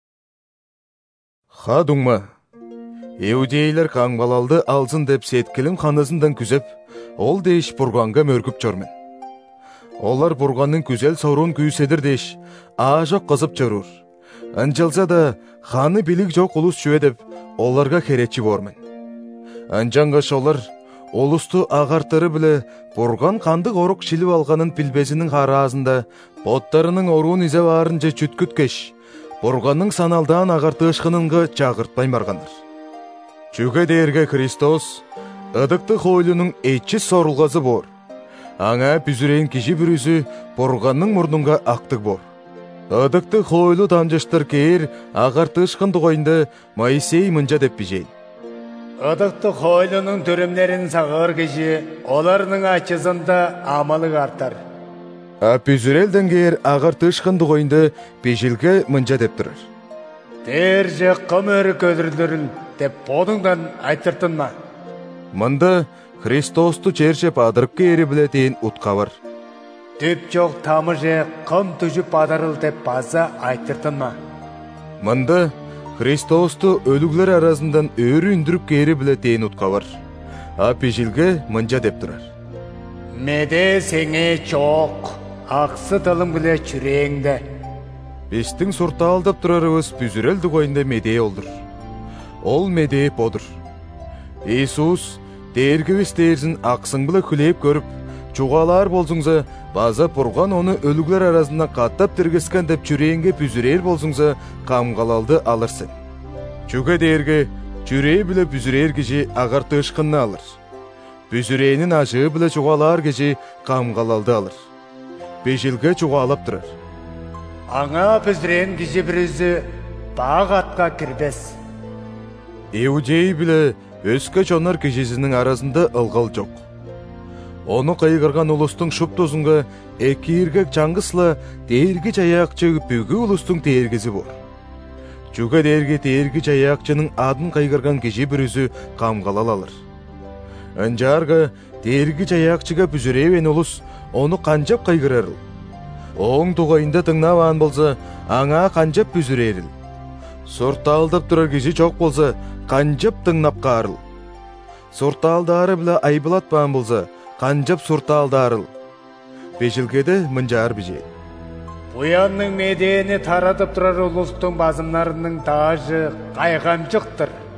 Speaker 1: Хадуңма. Иудейлер каңбалалды алсын деп сеткилин ханысындан күзеп, ол дейш Бурганга мөргүп жормен. Олар Бурганның күзел сорун күйседір дейш, ажок кызып жорур. Анчалса да ханы билик жок улус чүе деп, оларга керечи бормен. Анчангаш олар улусту агартыры биле Бурган кандык орук шилип алганын билбесинин хараасында боттарынын оруун изе баарынча чүткүткеш, Бурганның саналдаан агартышкынынга чагыртпай маргандар. Чүге дээрге Христос ыдыкты хойлунун эчи сорулгасы бор. Аңа бүзүрен киши бүрүсү Бурганның мурнунга актык бор. Ыдыкты хойлу дамжыштыр кээр агартышкын дугайында Моисей мынжа деп бижейин.
Speaker 2: Ыдыкты хойлунун төрөмлерин сагыр киши оларның ачысында амалык артар.
Speaker 1: А бүзүрелден кээр агартышкын дугайында бежилге мынжа деп турар.
Speaker 2: Дээрже кымыр көдүрүлөрүн деп бодуңдан айтыртынма.
Speaker 1: Мында Христосту черчеп адырып кээри биле дейин утка бар.
Speaker 2: Түп жок тамыже кым түжүп адарыл деп база айтыртынма.
Speaker 1: Мында Христосту өлүглөр арасынан өрү үндүрүп кээри биле дейин утка бар. А бежилге мынжа деп турар.
Speaker 2: Меде сеңе чок, аксы тылым биле чүрээңде.
Speaker 1: Биздин суртаалдап турарыбыз бүзүрел дугайында медээ олдур. Ол медээ бодур. Иисус дээргибиз дээрсин аксың биле күлейип көрүп, чугаалар болсуңса, база Бурган оны өлүглөр арасынан каттап тиргескен деп чүрээңге бүзүрээр болсуңса, камгалалды алырсың. Чүге дээрге чүрээ биле бүзүрээр киши агартышкынны алыр. Бүзүрээнин ажыы биле чугаалар киши камгалалды алыр. Бежилге чугаалап турар.
Speaker 2: Аңа бүзүрен киши бүрүсү баак атка кирбес.
Speaker 1: Иудей биле өскө чонор кишисинин арасында ылгал жок. Ону кайгырган улустун шуптусунга эки иргек чаңгысла дээрги чаяакчы бүгү улустун тээргизи бор. Чүге дээрги тээрги чаяакчынын адын кайгырган киши бүрүсү камгалал алыр. Анжарга дээрги чаяакчыга бүзүребен улус ону канчап кайгырарыл. Оң тугайында тыңнабаан болса, аңа канчап бүзүрерил. Суртаалдап турар киши чок болса, канчап тыңнап каарыл. Суртаалдаары биле айбылатпаан болса, канчап суртаалдарыл. Бежилгеде мынжаар бижейин.
Speaker 2: Буянның медени таратып турар улустун базымдарынын таажы кайгамчыктыр.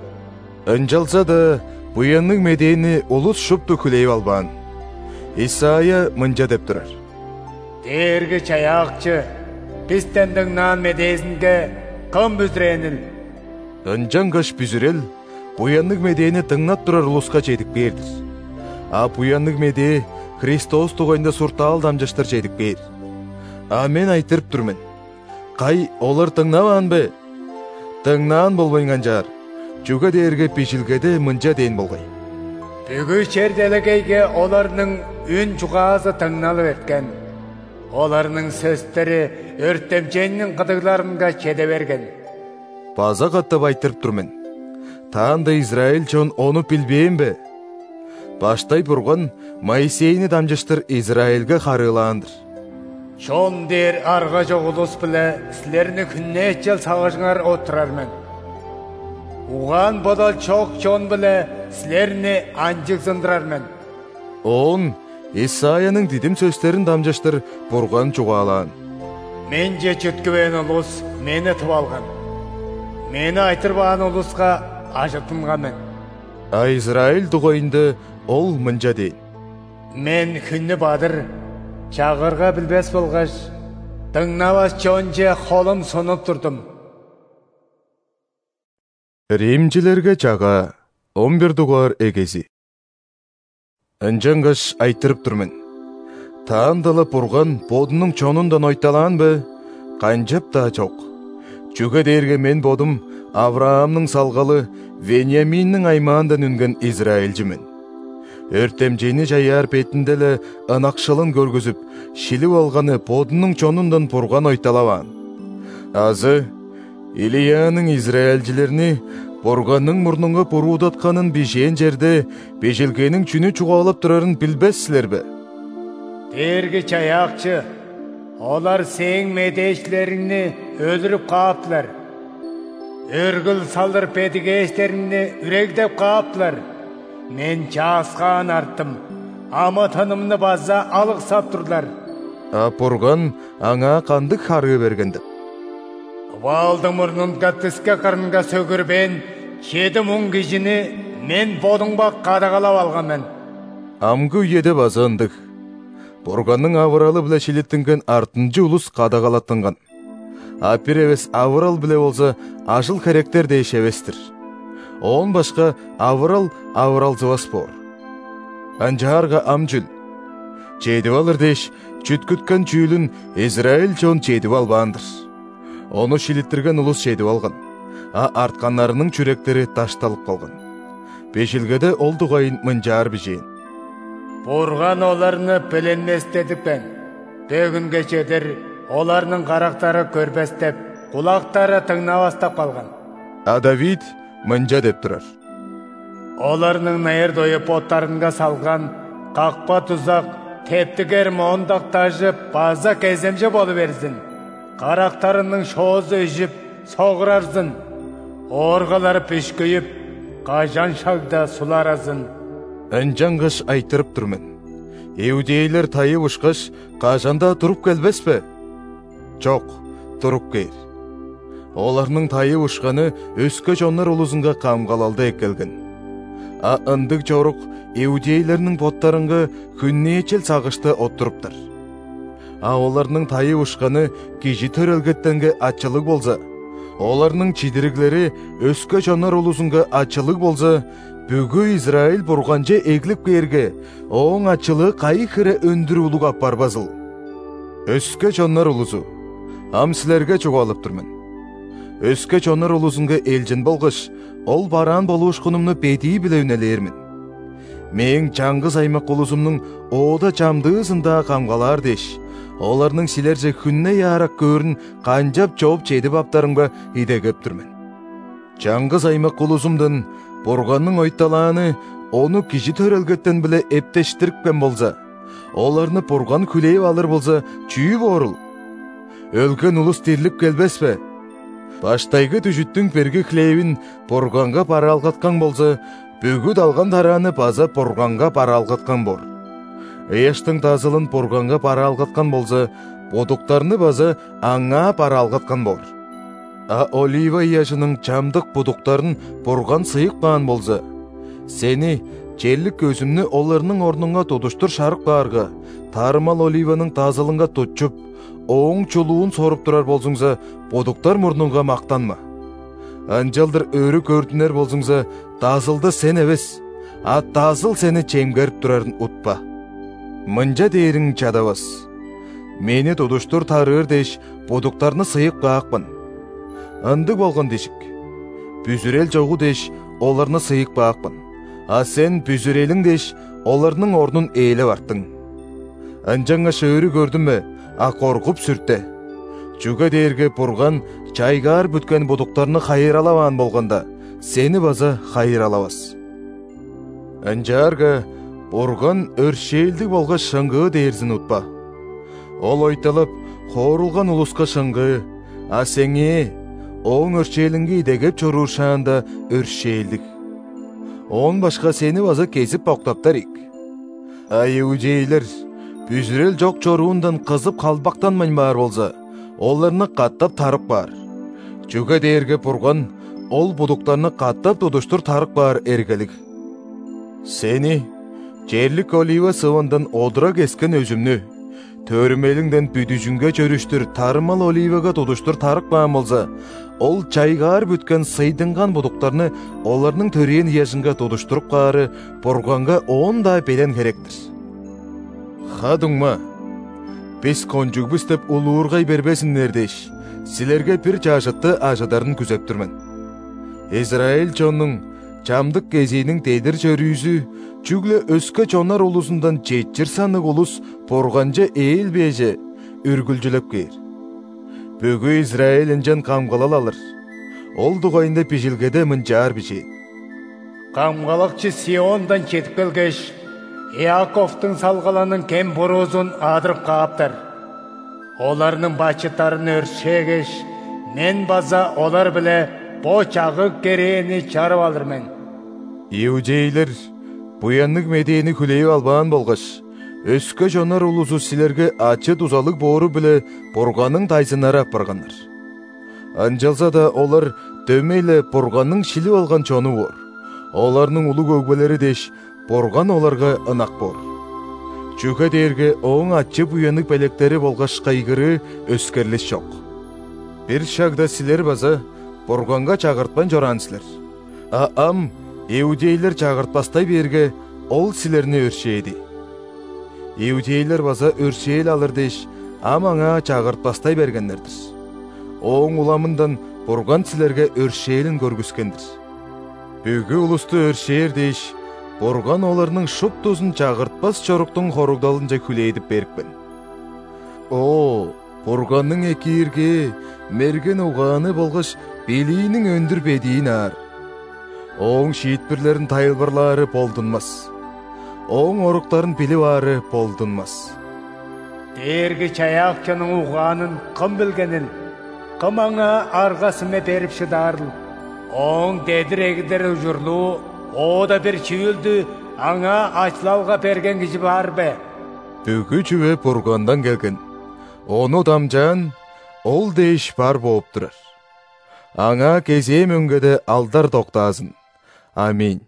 Speaker 1: Ынжалса да, буянның медени улус шупту күлейіп албан. Исайя мынжа деп тұрар.
Speaker 2: Дергі чаяқчы, пистендің нан медесінге кым бүзіреніл.
Speaker 1: Ынжаңғаш бүзірел, буянның медени тыңнат тұрар улусқа жедік бердір. А буянның меде Христос туғайында сұртал дамжаштар жедік бер. А мен айтырып тұрмын. Қай олар тыңнаван бе? Тыңнан болбайған жар. Жүгі дерге пешілгеді мұнжа дейін болғай.
Speaker 2: Бүгі черделігейге оларының үн жұғазы тыңналы өткен. Оларының сөстері өрттемченнің қыдығларынға кеде берген.
Speaker 1: База қаттап айтырып тұрмын. Таанда Израиль жон оны білбейін бе? Баштай бұрған Моисейні дамжыштыр Израильге қарыландыр.
Speaker 2: Шон дер арға жоғылыс біле, сілеріні күнне етчел сағышыңар отырармен. Уған бодал чоқ чон біле, сілеріні анжық зындырармен.
Speaker 1: Он Исайяның дидим сөстерін дамжыштыр бұрған жоғалан.
Speaker 2: Мен же чүтківен ұлыс мені тұп алған. Мені айтырбаған ұлысқа ажытынғамен.
Speaker 1: А Израиль дұғайынды ол мұнжа дейін.
Speaker 2: Мен күнні бадыр, чағырға білбес болғаш, тыңнавас чонже қолым сонып тұрдым.
Speaker 1: Римчилерге чаға 11 дуғар егесі. Ынжаңғаш айтырып тұрмын. Таандалы бұрған бодының чонundan ойталан бі, қанжап та жоқ. Жүгі дерге мен бодым Авраамның салғалы Вениаминнің аймағындан үнген Израильжімен. Өртемжені жаяр бетінділі ынақшылын көргізіп, шиліп алғаны бодының чонundan бұрған ойталаван. Азы, Илияның Израильжілеріні Борғанның мұрныңға бұрудатқанын бешен жерде бешілгенің чүні чуғалап тұрарын білбәсілер бі?
Speaker 2: Дергі чаяқчы, олар сең медешлеріңні өліріп қаптылар. Өргіл салыр петігештеріңні үрегдеп қаптылар. Мен часқан арттым, ама танымны база алық саптырлар.
Speaker 1: А Борған аңа қандық қарғы бергенді.
Speaker 2: Валды мұрнынға тіске қарынға сөгірбен, 7 мың кежіні мен бодыңба қадағалап алғанмен.
Speaker 1: Амғы еді базандық. Борғанның авыралы біле шелеттінген артынжы ұлыс қадағалаттынған. Апир евес авырал біле болса, ажыл характер дейш евестір. Он башқа авырал зывас бор. Анжарға амжыл. Чейдівалыр дейш, чүткүткен чүйлін Израиль жон чейдівал бандыр. Оны шилеттірген ұлыс шейдіп алған, а артқанларының чүректері ташталып қалған. Бешілгеді ол дұғайын мұнжар бішейін.
Speaker 2: Борған оларыны біленместедік бен. Бөгін кечедір, оларының қарақтары көрбестеп, құлақтары тыңнавастап қалған.
Speaker 1: А Давид мұнжа деп тұрар.
Speaker 2: Оларының найыр дойы поттарынға салған, қақпа тұзақ, тептігер мондақ тажып, база кеземже болы берзін. Қарақтарының шозы үжіп, соғырарзын. Орғалары пешкөйіп, қажан шалда суларазын.
Speaker 1: Ынжаңғыш айтырып тұрмын. Еудейлер тайы ұшқыш, қажанда тұрып келбес бе? Жоқ, тұрып кер. Оларның тайы ұшқаны өскі жонлар ұлызынға қамғалалды еккелген. А ындық жорық еудейлерінің боттарынғы күннечел сағышты оттырыптыр. А оларның тайы ұшқаны кежі төрелгеттенге атчылық болса, оларның чидіріглері өскі жонлар ұлызынға атчылық болса, бүгі Израиль бұрғанже егліп керге, оң атчылығы қайы қыры өндір ұлық аппар базыл. Өскі жонлар ұлызы, амсілерге чоғалып тұрмын. Өскі жонлар ұлызынға елжін болғыш, ол баран болу ұшқынымны беті біле үнелермін. Мен жаңғыз аймақ ұлызымның ода жамдығызында қамғалар деш. Оларның силерже күнне ярақ көрін қанжап жооп чедіп аптарыңға идегіп тұрмын. Жаңғыз аймақ ұлызымдың Борғанның ойталаны оны кижи төрелгеттен біле ептештірікпен болса, оларны Борған күлейіп алыр болса, чүйіп орыл. Өлген ұлыс терліп келбес бе? Баштайғы түжіттің бергі клейвін Борғанға пара алғатқан болса, бүгіт алған тараны база Борғанға пара алғатқан бор. Эштің тазылын Борғанға пара алғатқан болса, бодуқтарны база аңа пара алғатқан бор. олива ияжының чамдық будуктарын бурган сыйыкпаан болса, сени жерлик көзүмнү оларның орнунга тудуштур шарык баарга, тарымал оливаның тазылыңга тутчуп, оң чулуун соруп турар болсуңса, будуктар мурнунга мактанма. Анжалдыр өрү көрдүнер болсуңса, тазылды сен эбес, тазыл сени чемгерип турарын утпа. Мынжа дээриң чадабас. Мени тудуштур тарыр деш, будуктарны сыйык баакпын. Ындык болгон дешик. Бүзүрел жогу деш, оларны сыйык баакпын. Сен бүзүрелиң деш, оларның орнун ээлеп арттың. Анжаңа шөөрү көрдүмбү, коркуп сүртте. Чуга дээрге бурган чайгаар бүткөн будуктарны хайыралабаан болгонда, сени база хайыралабас. Анжаарга бурган өршээлдик болгоч шыңгыы дээрзин утпа. Ол ойталып, хоорулган улуска шыңгыы, сеңи оң өршээлиңги дегеп чорушаанда өршээлдик. Он башка сени база кесип боктаптарик. Иудейлер бүзүрел жок чоруундан кызып калбактанмайн баар болса, оларны каттап тарып бар. Чуга дээрге бурган ол будуктарны каттап тудуштур тарып бар эргелик. Сени жерлик олива сывандан одура кескен өзүмнү, төрүмелиңден бүдүжүнгө чөрүштүр тарымал оливага тудуштур тарып баан болса, ол чайгаар бүткөн сыйдынган будуктарны оларның төрүен ияжынга тудуштуруп каары бурганга ондай белен керектир. Хадуңма, биз конжугбуз деп улуургай бербесиңер деш, силерге бир жашытты ажадарын күзөптүрмүн. Израиль чоннуң чамдык кезинин тедир чөрүүсү чүглө өскө чонар улусундан жетчир санык улус бурганча ээл беже үргүлжүлөп кээр. Бүгү Израиль инжен камгалал алыр. Ол дугайында пижилгеде мынчаар биши.
Speaker 2: Камгалакчы Сиондан кетип келгеш, Яковтың салгаланын кем бурузун адырып кааптар. Оларның бачыттарын өршегеш, мен база олар биле бо чагык керени чарып алырмын.
Speaker 1: Иудейлер буяннык медени хүлейип албаан болгоч, өскө жонар улусу силерге ачы тузалык боору биле бурганның тайзынара апаргандар. Анжалса да олар дөмейле бурганның шилип алган чону бор. Оларның улуу көгбөлери деш, бурган оларга ынак бор. Чуга дээрге оң ачы буяннык белектери болгоч кайгыры өскерлиш жок. Бир шагда силер база бурганга чагыртпан жоран силер. Иудейлер чагыртпастай берге, ол силерни өршейди. Иудейлер база өршейл алыр деш, аңа чагыртпастай бергендердир. Оң уламындан бурган силерге өршейлин көргүскендир. Бүгү улусту өршээр деш, бурган оларның шуп тузун чагыртпас чоруктун хоругдалынча хүлейдип бериппин. Бурганның экиирге мерген угааны болгоч белийинин өндүр бедийин аар. Оң шиитпирлерин тайылбырлаары болдунмас. Оң оруктарын билип ары болдунмас.
Speaker 2: Дээрги чаякчынын угаанын кым билгенин, кым аңа аргасыме берип шыдаарыл. Оң дедирегидер ужурлуу, ода бир чүйүлдү аңа ачлалга берген киши барбы?
Speaker 1: Бүгү чүбө бургандан келген. Ону дамжан, ол деш бар болуп турар. Аңа кезем өңгөдө алдар токтасын. Аминь.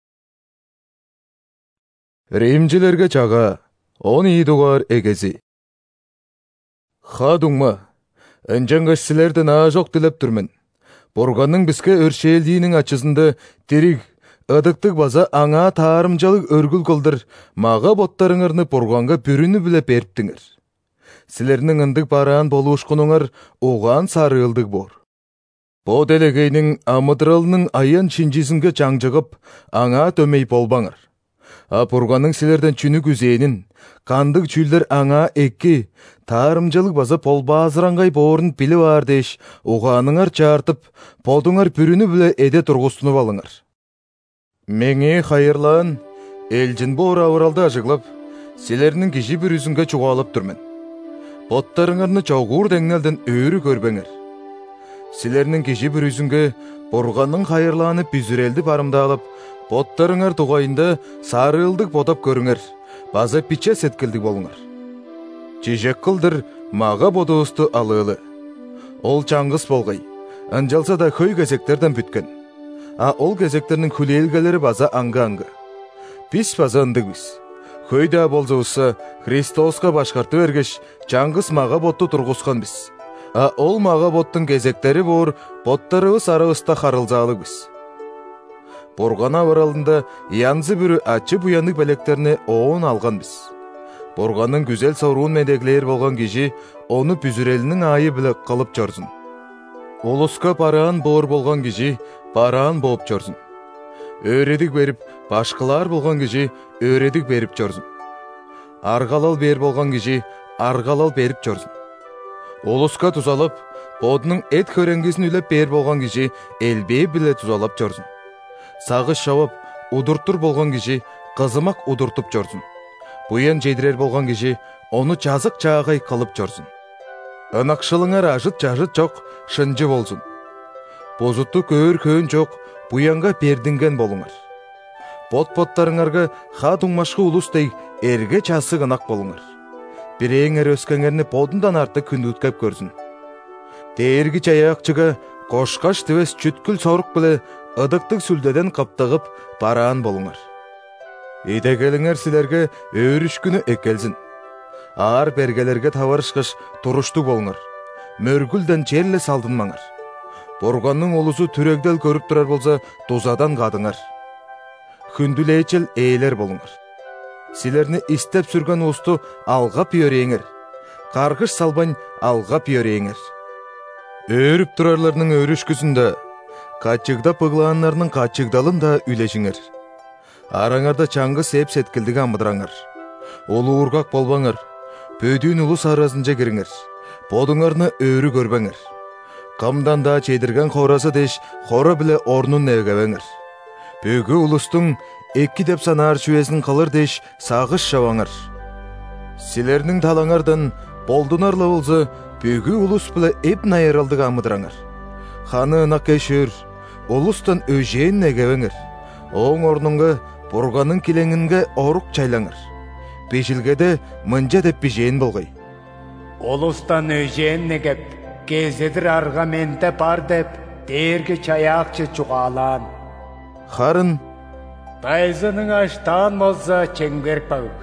Speaker 1: Римжилерге чага 12 эгези. Хадуңма, ынжаңга силерден ажок дилеп турмун. Бурганның бизге өршээлдигинин ачысында тирик, ыдыктык база аңа таарымчалык өргүл кылдыр, мага боттарыңарны бурганга бүрүнү биле бериптиңер. Силернин ындык бараан болушкунуңар угаан сарыылдык бор. Бо делегейнин амыдыралынын аян шинжисинге чаңжыгып, аңа төмей болбаңар. Бурганның силерден чүнү күзээнин, кандык чүлдер аңа эки, таарымчалык база полбаазыраңгай боорун билип аар деш, угааныңар чаартып, подуңар бүрүнү биле эде тургустунуп алыңар. Меңе хайырлаан, элжин боор авыралды ажыглап, силернин киши бүрүзүнгө чугаалап турмун. Боттарыңарны чогуур деңнелден өөрү көрбеңер. Силернин киши бүрүзүнгө бурганның хайырлааны бүзүрелди барымдаалап, боттарыңар тугайында сарыылдык бодап көрүңер, база пиче сеткилдик болуңар. Чижек кылдыр мага бодуусту алыылы. Ол чаңгыс болгай, Анжалса да хөй кезектерден бүткен. Ол кезектерінің күлелгелері база аңга-аңга. Біз база ындығыз. Хөйда болзауысы Христоска башқарты бергеш, жаңғыс маға ботты тұрғысқан біз. Ол маға боттың кезектері бор, боттарығыз арығыста қарылзалы біз. Борғана баралында янзы бүрі ачы бұяны бәлектеріне оғын алған біз. Борғаның күзел сауруын медеглер болған кежі, оны бүзірелінің айы білі қылып жорзын. Олысқа параан бор болған кежі, параан болып жорзын. Өредік беріп, башқылар болған кежі, өредік беріп жорзын. Арғалал бер болған кежі, арғалал беріп жорзын. Олысқа тұзалып, бодының әт көреңгесін үлеп бер болған кежі, әлбе біле тұзалап жорзын. Сағыз шауап, удыртыр болған кежі, қызымақ удыртып жорзын. Бұян жедірер болған кежі, оны жазық жағай қылып жорзын. Анақшылыңар ажыт-жажыт жоқ, шынжы болзын. Бозытты көр-көн жоқ, бұянға бердінген болыңар. Бот-боттарыңарға ха-туңмашқы ұлыстай әрге часы ғынақ болыңар. Бірейіңер өскәңеріні бодындан арты күн өткәп көрзін. Дәргі чаяқчыға қошқаш төвес чүткіл сорық білі ыдықтық сүлдеден қаптығып параан болыңар. Едегеліңер сілерге өріш күні екелзін. Ар бергелерге таварышқыш тұрышты болыңар. Мөргүлден черлі салдынмаңар. Борғанның олысы түрегдел көріп тұрар болса, тозадан қадыңар. Хүнділейчіл эйлер болыңар. Сілерні істеп сүрген осты алға пиөрейіңер. Қарғыш салбан алға пиөрейіңер. Өріп тұрарларының өрішкісінде, қачығда пығыланларының қачығдалында үлешіңер. Араңарда чаңғы сеп сеткілдігі амыдыраңар. Олы ұрғақ болбаңар. Бөдін ұлыс аразынша керіңер. Бодыңарны өрі көрбәңер. Қамдан да чедірген қорасы деш, қора біле орнын невгебәңер. Бөгі ұлыстың екі деп санар шуесін қалыр деш, сағыш шаваңар. Сілерінің талаңардан болдынарлы олзы, бөгі ұлыс біле еп найыралдығы амыдыраңар. Ханы ынақ кешір, ұлыстан өжейін негевәңер. Оң орныңға бұрғаның келеңінге орық чайлаңыр. Бешілгеде мұнжа деп бежейін болғай.
Speaker 2: Олыстан өжейін негеп, кезедір арға менде бар деп, дерге чаяқчы чуғалан.
Speaker 1: Харын,
Speaker 2: Байзының аштан болса чеңберк бауг.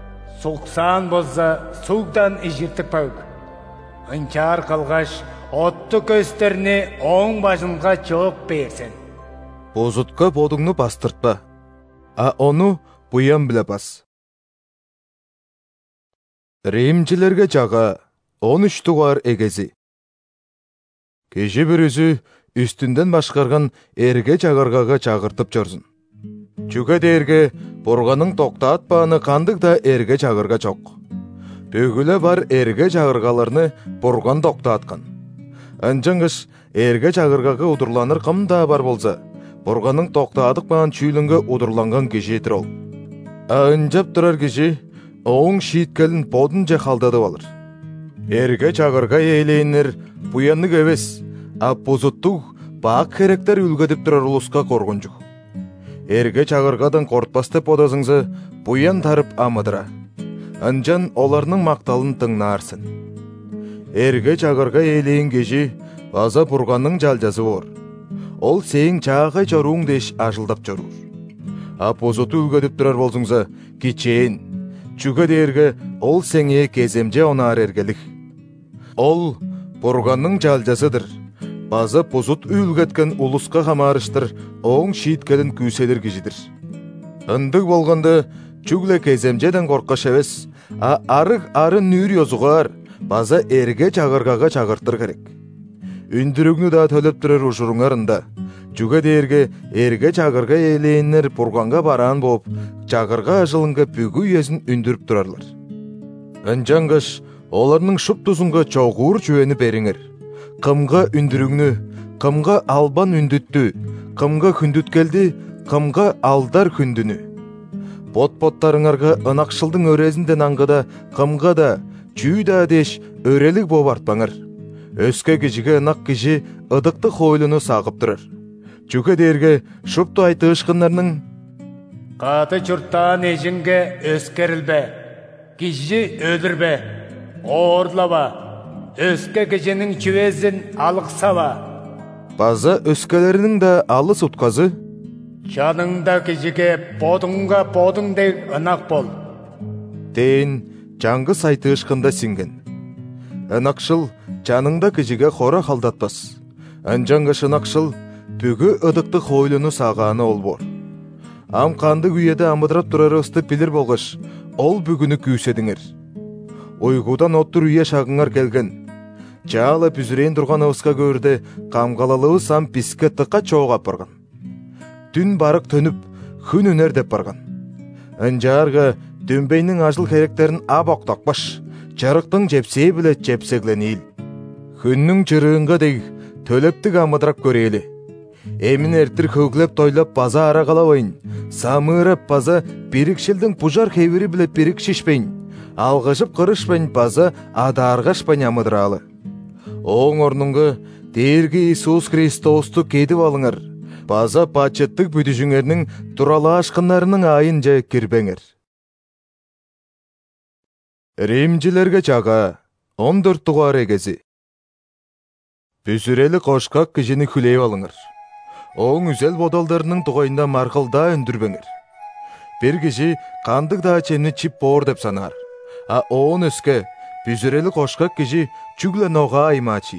Speaker 2: Суқсан болса суғдан ижіртік бауг. Үнчар қылғаш, отты көстеріне оң бажынға жоқ берсен.
Speaker 1: Бозытқа бодыңны бастыртпа, оны бұян біле бас. Римчілерге жаға 13 туғар егezi. Кеші бір өзі үстінден башқарған әрге жағырғаға жағыртып жорзын. Жүге дерге борғаның тоқтатпаны қандық да әрге жағырға жоқ. Бөгілі бар әрге жағырғаларны борған тоқтатқан. Анжаңғыш әрге жағырғаға ұдырланыр қымда бар болса, борғаның тоқтатық баған чүйлінгі ұдырланған кешетір ол. Анжап тұрар кеші оң шиіткелін бодын жа қалдады балыр. Әрге жағырға ейлейінер бұянны көвес, бозыттық бақ керектер үлгедіп тұрар ұлысқа қорғын жүк. Әрге жағырғадан қортпастып одазыңзы бұян тарып амыдыра. Анжан оларның мақталын тыңнарсын. Әрге жағырға ейлейін кежі база бұрғанның жалжазы ор. Ол сейін жағай жоруң деш ажылдап жорур. Бозыты үлгедіп тұрар болсыңзы кечейін. Жүгі дерге ол сеңе кеземже онар ергелік. Ол бұрғанның жалжасыдыр. Базы бозыт үлгеткен ұлысқа қамарыштыр, оң шиіткелін күйседір кежідір. Үндік болғанды жүгле кеземжеден қорқаш әвес, арық ары нүр йозуғар, база әрге жағырғаға жағыртыр керек. Үндірігіні да төліп тұрыр ұжырыңарында. Жүге дерге әрге жағырға елейінер бұрғанға баран болып, жағырға ажылыңға бүгі езін үндіріп тұрарлар. Анжаңғаш, оларның шып тұзынға чоғуыр жуені беріңер. Қымға үндірігіні, қымға албан үндітті, қымға күндіт келді, қымға алдар күндіні. Бот-боттарыңарға ынақшылдың өрезінден аңғыда, қымға да, чүйда деш өрелік боп артпаңыр. Өске кежіге ынақ кежі ыдықты қойлыны сағып тұрыр. Жүге дерге шыпты айты ұшқынларының
Speaker 2: қаты жұрттан ежінге өскерілбе, кежі өдірбе, ордлаба, өске кежінің чүвезін алықсаба.
Speaker 1: база өскелерінің да алыс утказы,
Speaker 2: жаныңда кижиге бодуңга бодуңдек ынак бол.
Speaker 1: дейін жаңғы сайты ышқында синген. Ынакшыл жаныңда кижиге хора халдатпас. Анжаңғы шынакшыл бүгі ыдықты хойлыны сағаны ол бор. Ам қанды күйеді амыдырап тұрары ұсты білір болғыш, ол бүгіні күйседіңір. Ойгудан оттыр үйе шағыңар келген. Жалы бүзірейін тұрған ауысқа көрді, қамғалалығы сам писке тыққа чоуға барған. Түн барық төніп, күн өнер деп барған. Анжарға дөмбейнің ажыл керектерін ап оқтақпаш, жарықтың жепсей біле жепсеглен ел. Күннің жырыңға дег, төлептік амыдырап көрелі. Эмин эртір көглеп тойлап база ара қалауайын. Самырып база берікшілдің пұжар хевері біле берік шешпейін. Алғышып қырышпайын база адарғашпайын амыдыралы. Оң орныңғы дергі Иисус Христосты кедіп алыңыр. База пачеттік бүдіжіңерінің туралы ашқынларының айын жа кірбеңір. Римжилерге жаға 14 туғар егezi. Бүзірелі қошқақ кіжіні күлей алыңыр. Оң үзел бодалдарының тұғайында марқылда өндірбеңір. Бір кіші қандық да чемні чип бор деп санар. А оң өске бүзірелі қошқақ кіші чүглі ноға айма чиір.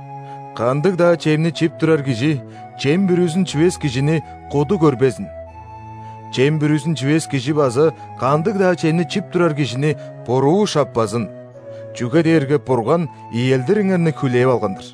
Speaker 1: Қандық да чемні чип тұрар кіші чем бүрізін чүвес кішіні қоды көрбезін. Чем бүрізін чүвес кіші базы қандық да чемні чип тұрар кішіні бору шаппазын. Чүге дерге бұрған иелдіріңерні күлей алғандыр.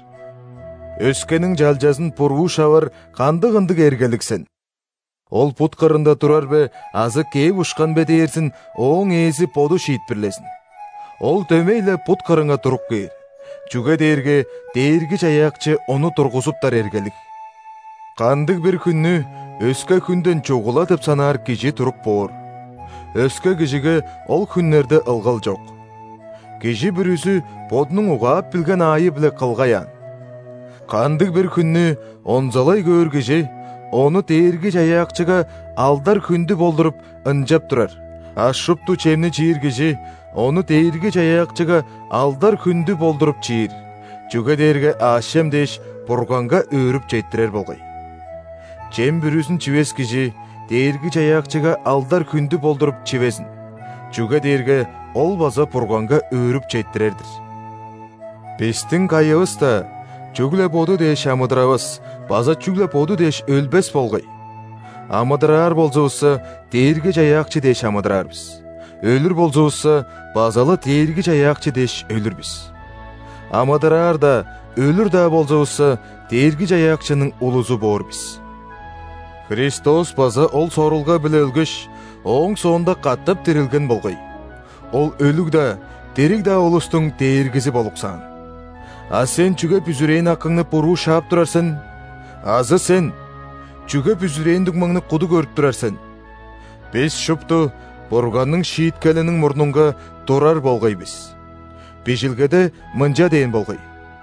Speaker 1: Өскенің жалжасын пұру шавар қандық-ындық ергеліксін. Ол пұт қырында тұрар бе, азы кейіп ұшқан бе дейірсін, оң езі поду шиит бірлесін. Ол төмейлі пұт қырыңа тұрық кейір. Чүге дейірге дейіргі жаяқчы оны тұрғызыптар ергелік. Қандық бір күнні өске күнден чоғыла деп санар кежі тұрық бор. Өске кежіге ол күннерді ылғал жоқ. Кежі бір үзі подның ұғап білген айы біле қылғаян. Қандық бір күнні онзалай көргеже, оны дейірге жаяқчыға алдар күнді болдырып ынжап тұрар. Ашыпту чемні чиіргеже, оны дейірге жаяқчыға алдар күнді болдырып чиір. Жүге дейірге ашем деш бұрғанға өріп жайттырар болғай. Чем бүрісін чивес кеже, дейірге жаяқчыға алдар күнді болдырып чивесін. Жүге дейірге ол база бұрғанға өріп жайттырардыр. Бестің қайығыз да чүгле боду деш амыдырабыз, база чүгле боду деш өлбес болғай. Амыдырар болзуысы, дейірге жаяқчы деш амыдырарбыз. Өлір болзуысы, базалы дейірге жаяқчы деш өлірбіз. Амыдырар да, өлір да болзуысы, дейірге жаяқчының улузу борбіз. Христос база ол сорулға біле өлгіш, оң соңында қаттап терілген болғай. Ол өлік да, дерік да олыстың дейіргізі болықсан. А сен чүге бүзірейін ақыңны бұру шап тұрарсын. Азы сен чүге бүзірейін дүгмаңны құды көріп тұрарсын. Біз шыпты бұрғанның шииткәлінің мұрныңға тұрар болғай біз. Бежілгеді мұнжа дейін болғай.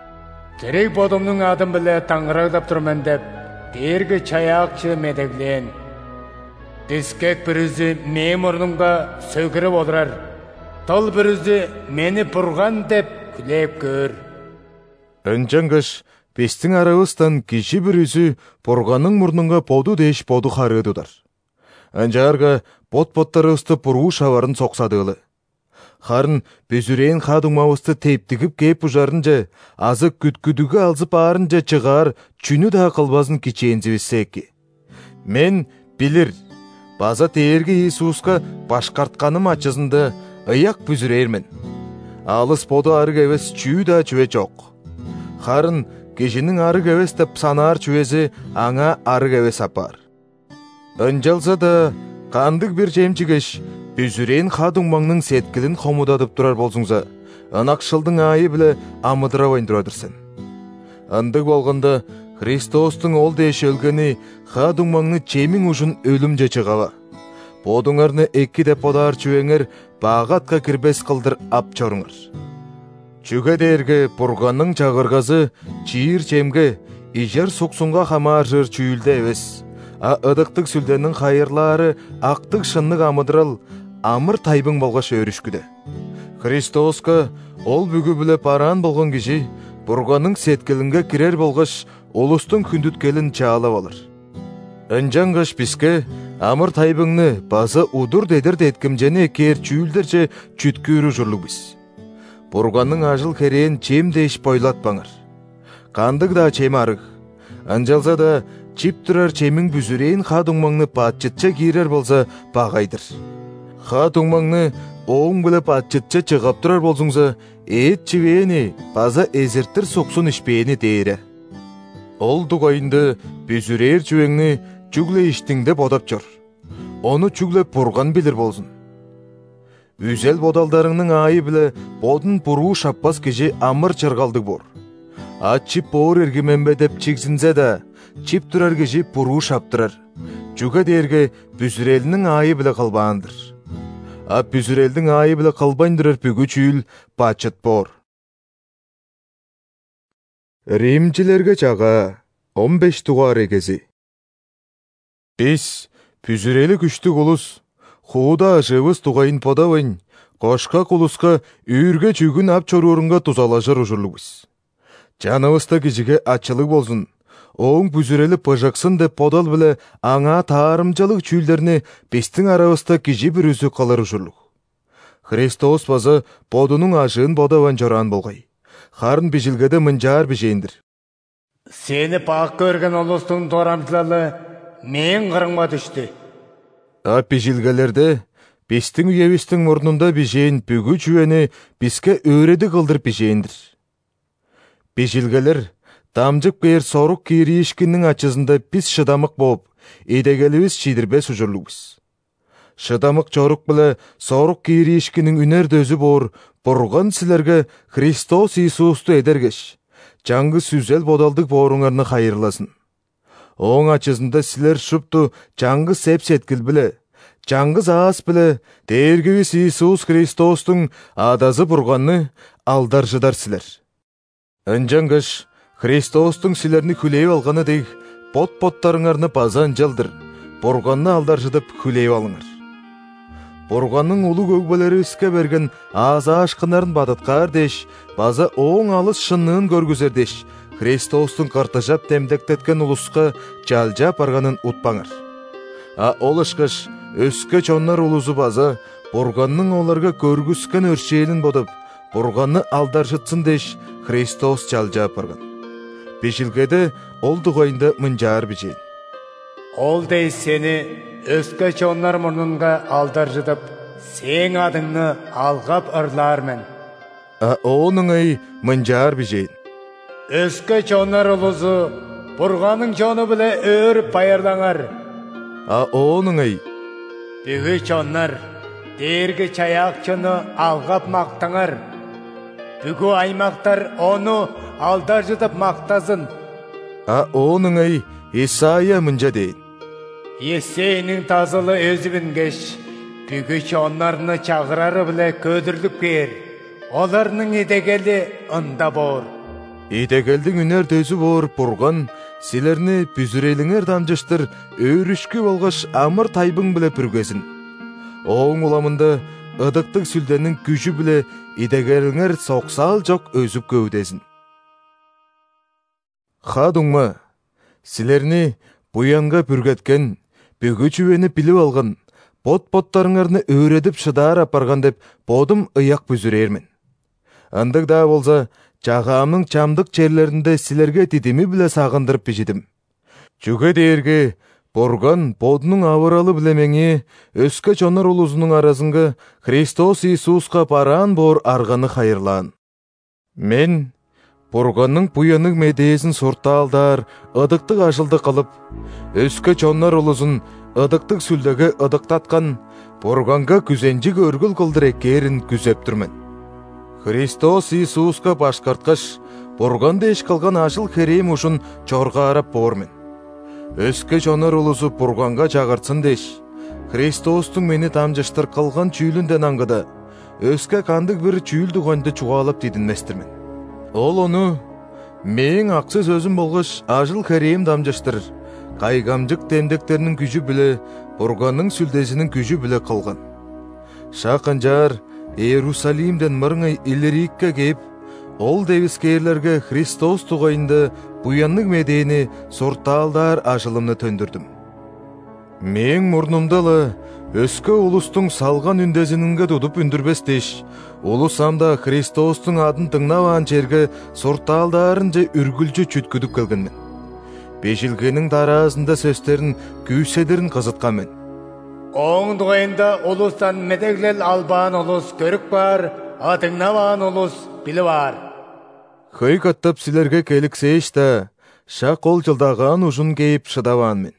Speaker 2: Керек бодымның адым біле таңырағдап тұрмен деп, дейіргі чаяқчы медеглен. Дискек бір үзі мен мұрнымға сөгіріп одырар. Тол бір үзі мені бұрған деп күлеп көр.
Speaker 1: Өнжаңғыш, бестің арауыстан кеші бір үзі бұрғаның мұрныңға поду деш поду қарыдыдар. Өнжарға бот-боттары ұсты бұру шаварын соқсадылы. Қарын безірейін қадыңмауысты тейптігіп кейп ұжарынжа, азы күткүдігі алзып арынжа чығар, чүні да қылбазын кечейін зевесекі. Мен білір, база тейерге Иисусқа башқартқаным ачызынды аяқ бүзірейірмен. Алыс поду арық әвес чүй да чүе жоқ. Қарын кешінің арық әвес деп санар чүезі аңа арық әвес апар. Өнжалса да қандық бір жемчігеш бүзірейін қадыңмаңның сеткілін қомудадып тұрар болсыңса, ынақшылдың айы біле амыдыравайын тұрадырсын. Андық болғанда Христостың ол деш өлгені қадыңмаңны чемің ұшын өлім же чығава. Бодыңарны екі деп подар чүеңір бағатқа кірбес қылдыр ап чорыңыр. Чүге дерге бұрғанның чағырғазы чиір чемге ижер сұқсынға хамар жыр чүйілді әвес. А ыдықтық сүлденің қайырлары ақтық шыннық амыдырал амыр тайбың болғаш өрішкіді. Христоска ол бүгі біле паран болған кеші бұрғанның сеткілінге кірер болғаш улустун күндүткелин чаалап алыр. Ынжаңгаш биске амыр тайбыңны база удур дедир деткимжени кер чүүлдерче чүткүүрү журлук биз. Бурганның ажыл херээн чем дейш бойлатпаңыр. Кандык да чем арык. Анжалса да чип турар чемиң бүзүрейин хадуңмаңны патчытча кирер болса багайдыр. Хадуңмаңны оң биле патчытча чыгап турар болсуңса, эт чибээни база эзерттир суксун ишпээни дейре. Ол дугайында бүзүрээр чүвеңни чүгле иштиңде бодап жор. Ону чүгле Бурган билир болсун. Үзел бодалдарыңның айы біле бодын бұру шаппас кежі амыр чыргалдық бор. А чип бор ергіменбе деп чигзінзе да, чип тұрар кежі бұру шаптырар. Жүгі дерге бүзірелінің айы біле қалбандыр. А бүзірелдің айы біле қалбандырар бүгі чүйіл бачыт бор. Римчилерге чаға 15 туғар егezi. Біз бүзірелі күштік ұлыс, Худа жывыз туғайын подавын, қошқа құлысқа үйірге чүгін ап чорурынға тузалажыр ұжырлығыз. Жанывыста кежіге атчылық болсын, оң бүзірелі пыжықсын деп подал біле аңа таарымчалық чүйлдеріне бестің арауыста кежі бір үзі қалар ұжырлық. Христос базы подының ажын подаван жоран болғай. Харын бежілгеді мұнжар бежейіндір.
Speaker 2: Сені бақ көрген олыстың торамчылалы мен қырыңма düştü.
Speaker 1: А бежілгелерде бестің үйевістің мұрнында бежейін бүгі чүвені біске өреді қылдыр бежейіндір. Бежілгелер дамжып кейер сорук кейері ешкінің ачызында біз шыдамық болып, едегелівіз шидірбес ұжырлығыз. Шыдамық жорық біле сорук кейері ешкінің үнер дөзі бор, Бурган сілерге Христос Иисусты едергеш, жаңғы сүзел бодалдық борыңарны қайырласын. Оң ачызында сілер шыпту жаңғы сепс еткіл біле, жаңғы заас біле, дергівіс Иисус Христостың адазы Бурганны алдар жыдар сілер. Өнжаңғыш, Христостың сілерні күлейіп алғаны дейх, пот-поттарыңарны базан жалдыр, Бурганны алдар жыдып күлейіп алыңар. Бурганның улы көкбөлері үске берген аза ашқынарын бадатқар деш, база оң алыс шыннығын көргізер деш, Христостың қартажап темдектеткен ұлысқа жалжап арғанын ұтпаңыр. А ол ышқыш, өске чоннар ұлызы база, Бурганның оларға көргізкен өршейлін бодып, Бурганны алдар жытсын деш, Христос жалжап арған. Бешілгеді ол дұғайында мұнжар бежейін.
Speaker 2: Ол дей сені өске чоннар мұрнынға алдар жытып, сен адыңны алғап ырлармен.
Speaker 1: А оның ай мұнжар бежейін.
Speaker 2: Өске чонар ұлызы, Бурганның чоны біле өріп байырлаңар.
Speaker 1: А оның ай.
Speaker 2: Бүгі чонар, дергі чаяқ чоны алғап мақтаңар. Бүгі аймақтар оны алдар жытып мақтазын.
Speaker 1: А оның ай, Исайя мұнжа дейін.
Speaker 2: Есейінің тазылы өзібін кеш, бүгі чонарыны чағырары біле көдірлік кер. Оларының едегелі ында бор.
Speaker 1: Едегелдің үнер дөзі бор Бурган, сілерні бүзіреліңер дамжыштыр, өрішкі болғаш амыр тайбың біле пүргесін. Оң уламында ыдықтық сүлденің күші біле едегеліңер соқсал жоқ өзіп көудесін. Хадуңма, сілерні бұянға пүргеткен, бүгі чүвені біліп алған, пот-поттарыңарны өредіп шыдар апарған деп бодым ұяқ бүзірермін. Андық да болса, Жағамның чамдық черлерінде сілерге дедімі біле сағындырып бежедім. Жүге дерге, Бурган бодының авыралы білемеңе, өске чонар ұлызының арасынға Христос Иисусқа паран бор арғаны қайырлан. Мен, Бурганның бұяның медейесін сұрта алдар, ыдықтық ашылды қылып, өске чонар ұлызын ыдықтық сүлдегі ыдықтатқан, Бурганға күзенжі көргіл қылдыр екерін күзеп тұрмын. Христос Иисусқа башқартқаш, Бурганда еш қылған ашыл херем ұшын чорға арап бормен. Өске чонар ұлызы Бурганға жағыртсын деш, Христостың мені тамжыштыр қылған чүйлінден аңғыда, өске қандық бір чүйлді қойынды чуғалап дедінместірмен. Ол оны, мен ақсыз өзім болғыш ажыл херем дамжыштыр, қайғамжық темдектерінің күжі біле, Бурганның сүлдесінің күжі біле қылған. Шақынжар, Иерусалимден мырыңай Иллирикке кеп, Ол дебискерлерге Христос тугайында буяннык медени сортаалдар ажылымны төндүрдүм. Мен мурнумдалы өскө улустуң салган үндезининге тудуп үндүрбестеш, улусамда Христостуң адын тыңнабаан жерге сортаалдарын же үргүлчү чүткүдүп келгенмен. Бешилгенин дараасында сөздерин күйседерин кызытканмен.
Speaker 2: Оң дугайында улустан медеглел албаан улус көрүк бар, атыңнабаан улус били бар.
Speaker 1: Хый каттап силерге келиксейш да, шак ол жылдаган ужун кейип шыдабаан мен.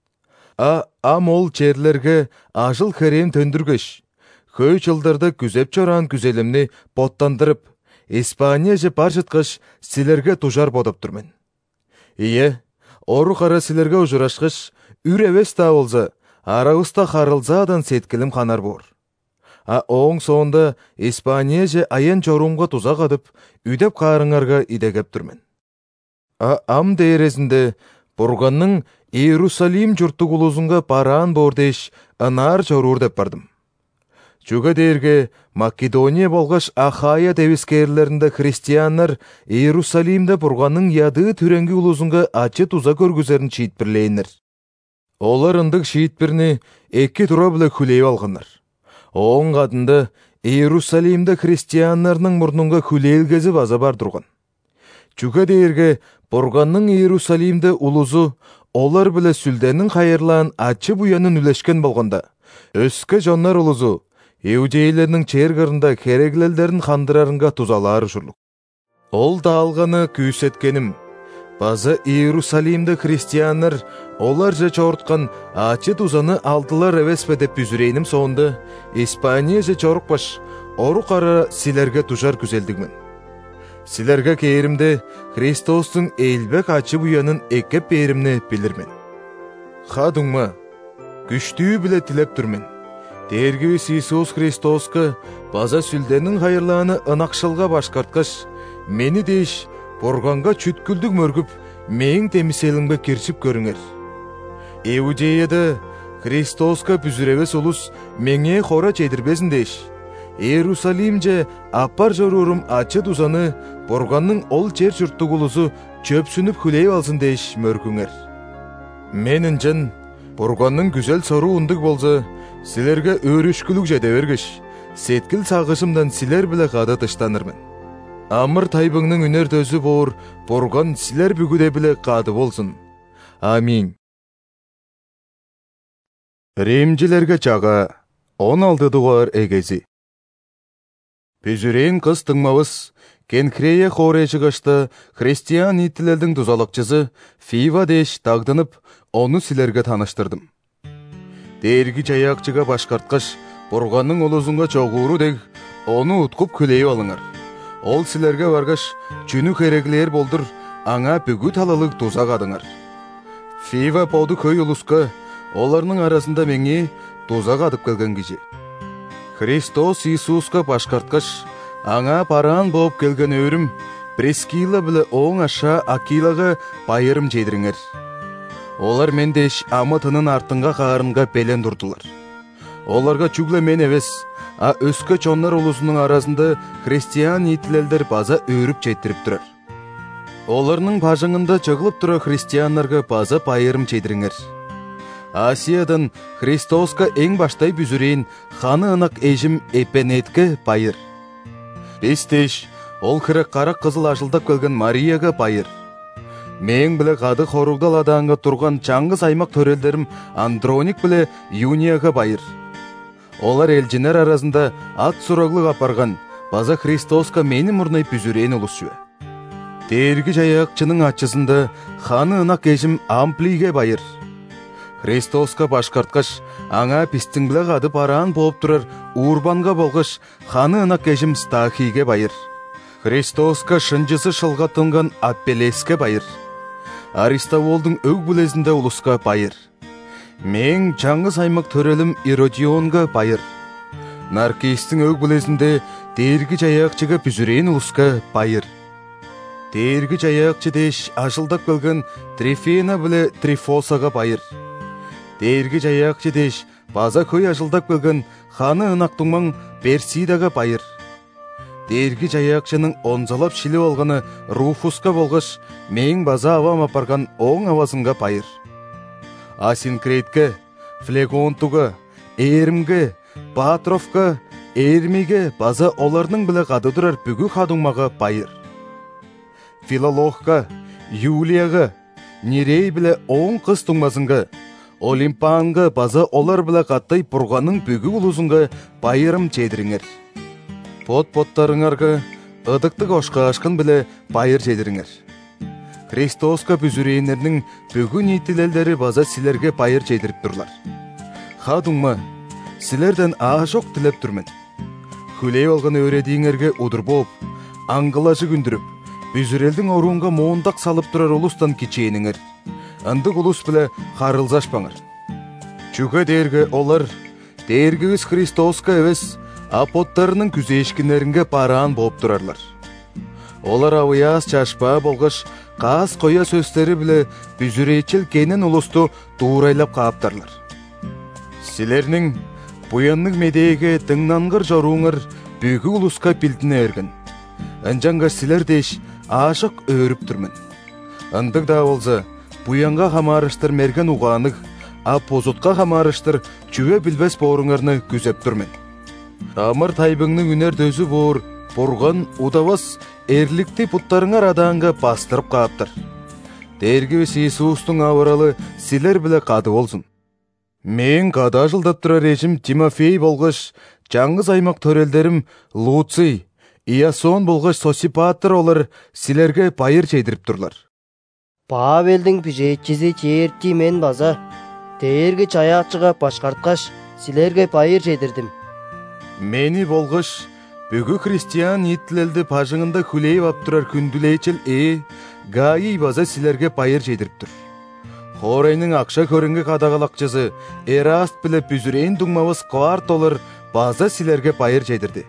Speaker 1: Ам черлерге ажыл херем төндүргөш, хый жылдарда күзеп чораан күзелимни поттандырып, Испания же паржыткыш силерге тужар бодоптур мен. Ие, ору кара силерге ужурашкыш, үр эвес да болса, арабыста харылзаадан сеткилим ханар бор. Оң соонда Испания же аян чорумга тузак адып, үйдеп каарыңарга идегеп турмен. Ам дээресинде Бурганның Иерусалим журттук улузунга параан бор деш, ынаар чоруур деп бардым. Чуга дээрге Македония болгош Ахая дебискерлеринде христианнар Иерусалимде Бурганның яды түренги улузунга ачы туза көргүзерин чиитпирлейнер. Олар ындык чиитпирни 2 тура биле хүлейип алганнар. Оң кадында Иерусалимде христианнарның мурнунга хүлейлгези база бар турган. Чуга дээрге Бурганның Иерусалимде улузу олар биле сүлденин хайырлаан ачы буянын үлешкен болгонда, өскө жоннар улузу иудейлернин чергырында кереглелдерин хандырарынга тузалаар ушурлук. Ол да алганы күйсеткеним. База Иерусалимде христианнар олар же чорткан ачы тузаны алдылар эвеспе деп бүзүрейним соонда, Испания же чорукпаш, ору кара силерге тужар күзелдигмен. Силерге кейиримде Христостуң элбек ачы буянын экеп беримни билирмен. Хадуңма, күчтүү биле тилеп турмен. Дээргибиз Иисус Христоска база сүлденин хайырлааны ынакшылга башкарткаш, мени деш Бурганга чүткүлдүк мөргүп, мең темиселимге кирчип көрүңөр. Иудеяда Христоска бүзүребес улус меңе хора чедирбесин деш. Иерусалим же аппар жорурум ачы тузаны Бурганның ол жер журттук улусу чөпсүнүп хүлейип алсын деш мөргүңөр. Менинчен Бурганның güzel сору ундук болса, силерге өрүшкүлүк жете бергеш, сеткил сагышымдан силер биле када тыштанырмын. Амыр тайбыңның үнер дөзү боор, Бурган силер бүгүдө биле кады болсун. Аминь. Римжилерге чага 16 дугар эгези. Бүзүрейин кыз тыңмабыз, Кенкрея хоре чыгашта христиан итилердин тузалакчысы Фива деш тагдынып, onu силерге таныштырдым. Дээрги жаякчыга башкарткаш, Бурганның улузунга чогууру дег, onu уткуп күлейип алыңар. Ол силерге баргаш, чүнү кереглер болдур, аңа бүгү талалык тузак адыңар. Фива поду көй улуска, оларның арасында меңе тузак адып келген киши. Христос Иисуска башкарткаш, аңа параан болуп келген өрүм, Прескила биле оң аша Акилага байырым жедириңер. Олар мендеш амытынын артынга каарынга белен турдулар. Оларга чугле мен эвес, өскө чоннар улусунун арасында христиан итилелдер база өрүп жетирип турар. Оларның бажыңында чыгылып тура христианнарга база байырым жедириңер. Асиядан Христоска эң баштай бүзүрейин ханы ынак эжим Эпенетке байыр. Бестеш, ол кырык карак кызыл ажылдап келген Марияга байыр. Мен биле кады хоругдал адааңга турган чаңгыз аймак төрөлдерим Андроник биле Юнияга байыр. Олар элжинер арасында ат сураглык апарган, база Христоска мени мурнай бүзүрейин улусчу. Дээрги жаякчынын ачысында ханы ынак эжим Амплиге байыр. Христоска башкарткаш, аңа пистиң биле кады параан болуп турар Урбанга болгош ханы ынак эжим Стахиге байыр. Христоска шынжысы шылгатынган Аппелеске байыр. Аристоволдың өг бүлезінде улуска байыр. Мен чаңгыз аймак төрөлүм Иродионга байыр. Наркистің өг бүлезінде дээрги жаякчыга бүзүрейин улуска байыр. Дээрги жаякчы деш ажылдап келген Трифена биле Трифосага байыр. Дээрги жаякчы деш база көй ажылдап келген ханы ынактыңмаң Персидага байыр. Дээрги жаякчының онзалап шилип алганы Руфуска болгош мең база авам апарган оң авасынга пайыр. Асинкрейтке, Флегонтуга, Эримге, Патровка, Эрмиге база оларның біле қады тұрар бүгі қадыңмаға пайыр. Филологка, Юлияға, Нерей біле оң қыз тұңмазынға, Олимпанға база олар біле қаттай бұрғаның бүгі ұлызынға пайырым чедіріңер. Pot-pottарыңарға ыдықтық ошқа ашқын біле пайыр чедіріңер. Христоска бүзірейінерінің бүгі нейтілелдері база сілерге пайыр чедіріп тұрлар. Қадыңма, сілерден ашоқ тілеп түрмен. Хүлей алған өредейіңерге ұдыр боп, аңғылашы күндіріп, бүзірелдің оруынға моындақ салып тұрар ұлыстан кечейініңер. Андық ұлыс біле қарылзашпаңыр. Чүгі дерге олар, дергігіз Христоска әвес, апоттарының күзешкінерінге параан боп тұрарлар. Олар ауяз чашпа болғыш, қас қоя сөстері біле бүзірейчіл кенен ұлысты туырайлап қаптарлар. Сілерінің бұянның медейге тыңнанғыр жоруңыр бүгі ұлысқа білдіне өргін. Анжанға сілер деш ашық өріп тұрмын. Андық да олза, бұянға қамарыштыр мерген уғанық, а позутқа қамарыштыр чүве білбес борыңырны күзеп тұрмын. Амыр тайбыңның үнер дөзі бор, борған удавас эрлікті бұттарыңар адаңға бастырып қаптыр. Дергівес Иисустың авыралы сілер біле қады болсын. Мен қада жылдап тұрар ежім Тимофей болғыш, жаңғыз аймақ төрелдерім Луций, Иасон болғыш Сосипатыр олар сілерге пайыр чейдіріп тұрлар.
Speaker 3: Павелдің пүжетчізі черти мен база, дергі чаяқчыға башқартқаш, сілерге пайыр чейдірдім.
Speaker 1: Мені болғыш, бүгі христиан еттілелді пажыңында хүлейіп аптырар күнділейчіл Гаи база сілерге пайыр чейдіріп тұр. Хорайның ақша көрінгі қадағалақчызы Эраст білі бүзірейін дүңмавыз қуарт олар база сілерге пайыр чейдірді.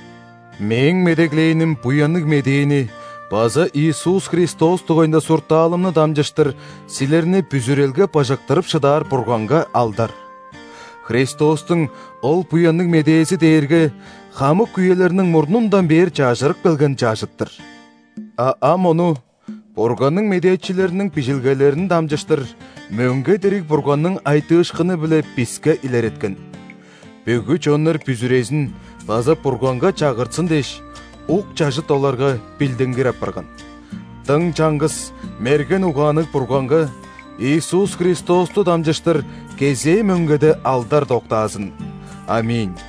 Speaker 1: Мен медеглейінім бұянық медейіні база Иисус Христос тұғайында сұрталымны дамжыштыр сілеріне бүзірелге пажақтырып шыдар бұрғанға алдар. Христостың ол бұянық медейесі дейірге қамы күйелерінің мұрнындан бер жажырық білген жажыттыр. Оны Бурганның медетчилерінің пижілгелерін дамжыштыр, мөңге дерек бурганның айты ұшқыны біле писке илереткен. Бүгі чонлар пүзірезін база бурганға чағыртсын деш, уқ жажыт оларға білдінгер апарған. Тың чаңғыз мерген уғанық бурганға Иисус Христосты дамжыштыр, кезе мөңгеде алдар доқтазын. Аминь.